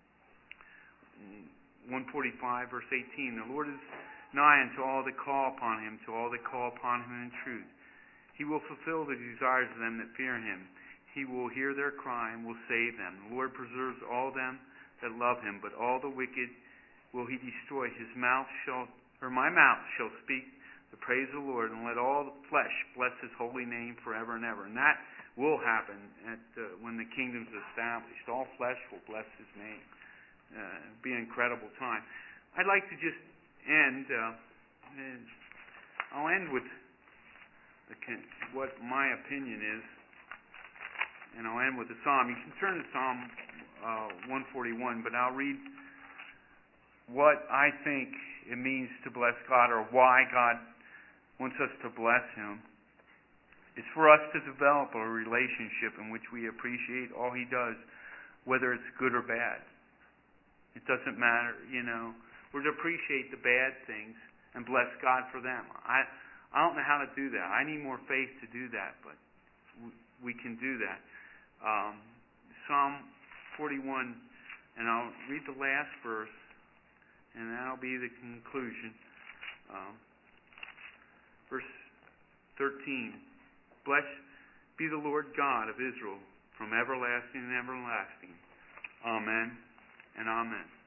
one forty-five, verse eighteen. The Lord is nigh unto all that call upon him, to all that call upon him in truth. He will fulfill the desires of them that fear him. He will hear their cry and will save them. The Lord preserves all them that love him, but all the wicked will he destroy. His mouth shall, or my mouth shall speak the praise of the Lord, and let all the flesh bless his holy name forever and ever. And that will happen at uh, when the kingdom's established. All flesh will bless his name. Uh, it'll be an incredible time. I'd like to just end. Uh, I'll end with the, what my opinion is, and I'll end with the psalm. You can turn to Psalm uh, one forty-one, but I'll read what I think it means to bless God, or why God wants us to bless him. It's for us to develop a relationship in which we appreciate all he does, whether it's good or bad. It doesn't matter, you know. We're to appreciate the bad things and bless God for them. I I don't know how to do that. I need more faith to do that, but we can do that. Um, Psalm forty-one, and I'll read the last verse, and that'll be the conclusion. Um, verse thirteen. Blessed be the Lord God of Israel from everlasting and everlasting. Amen and amen.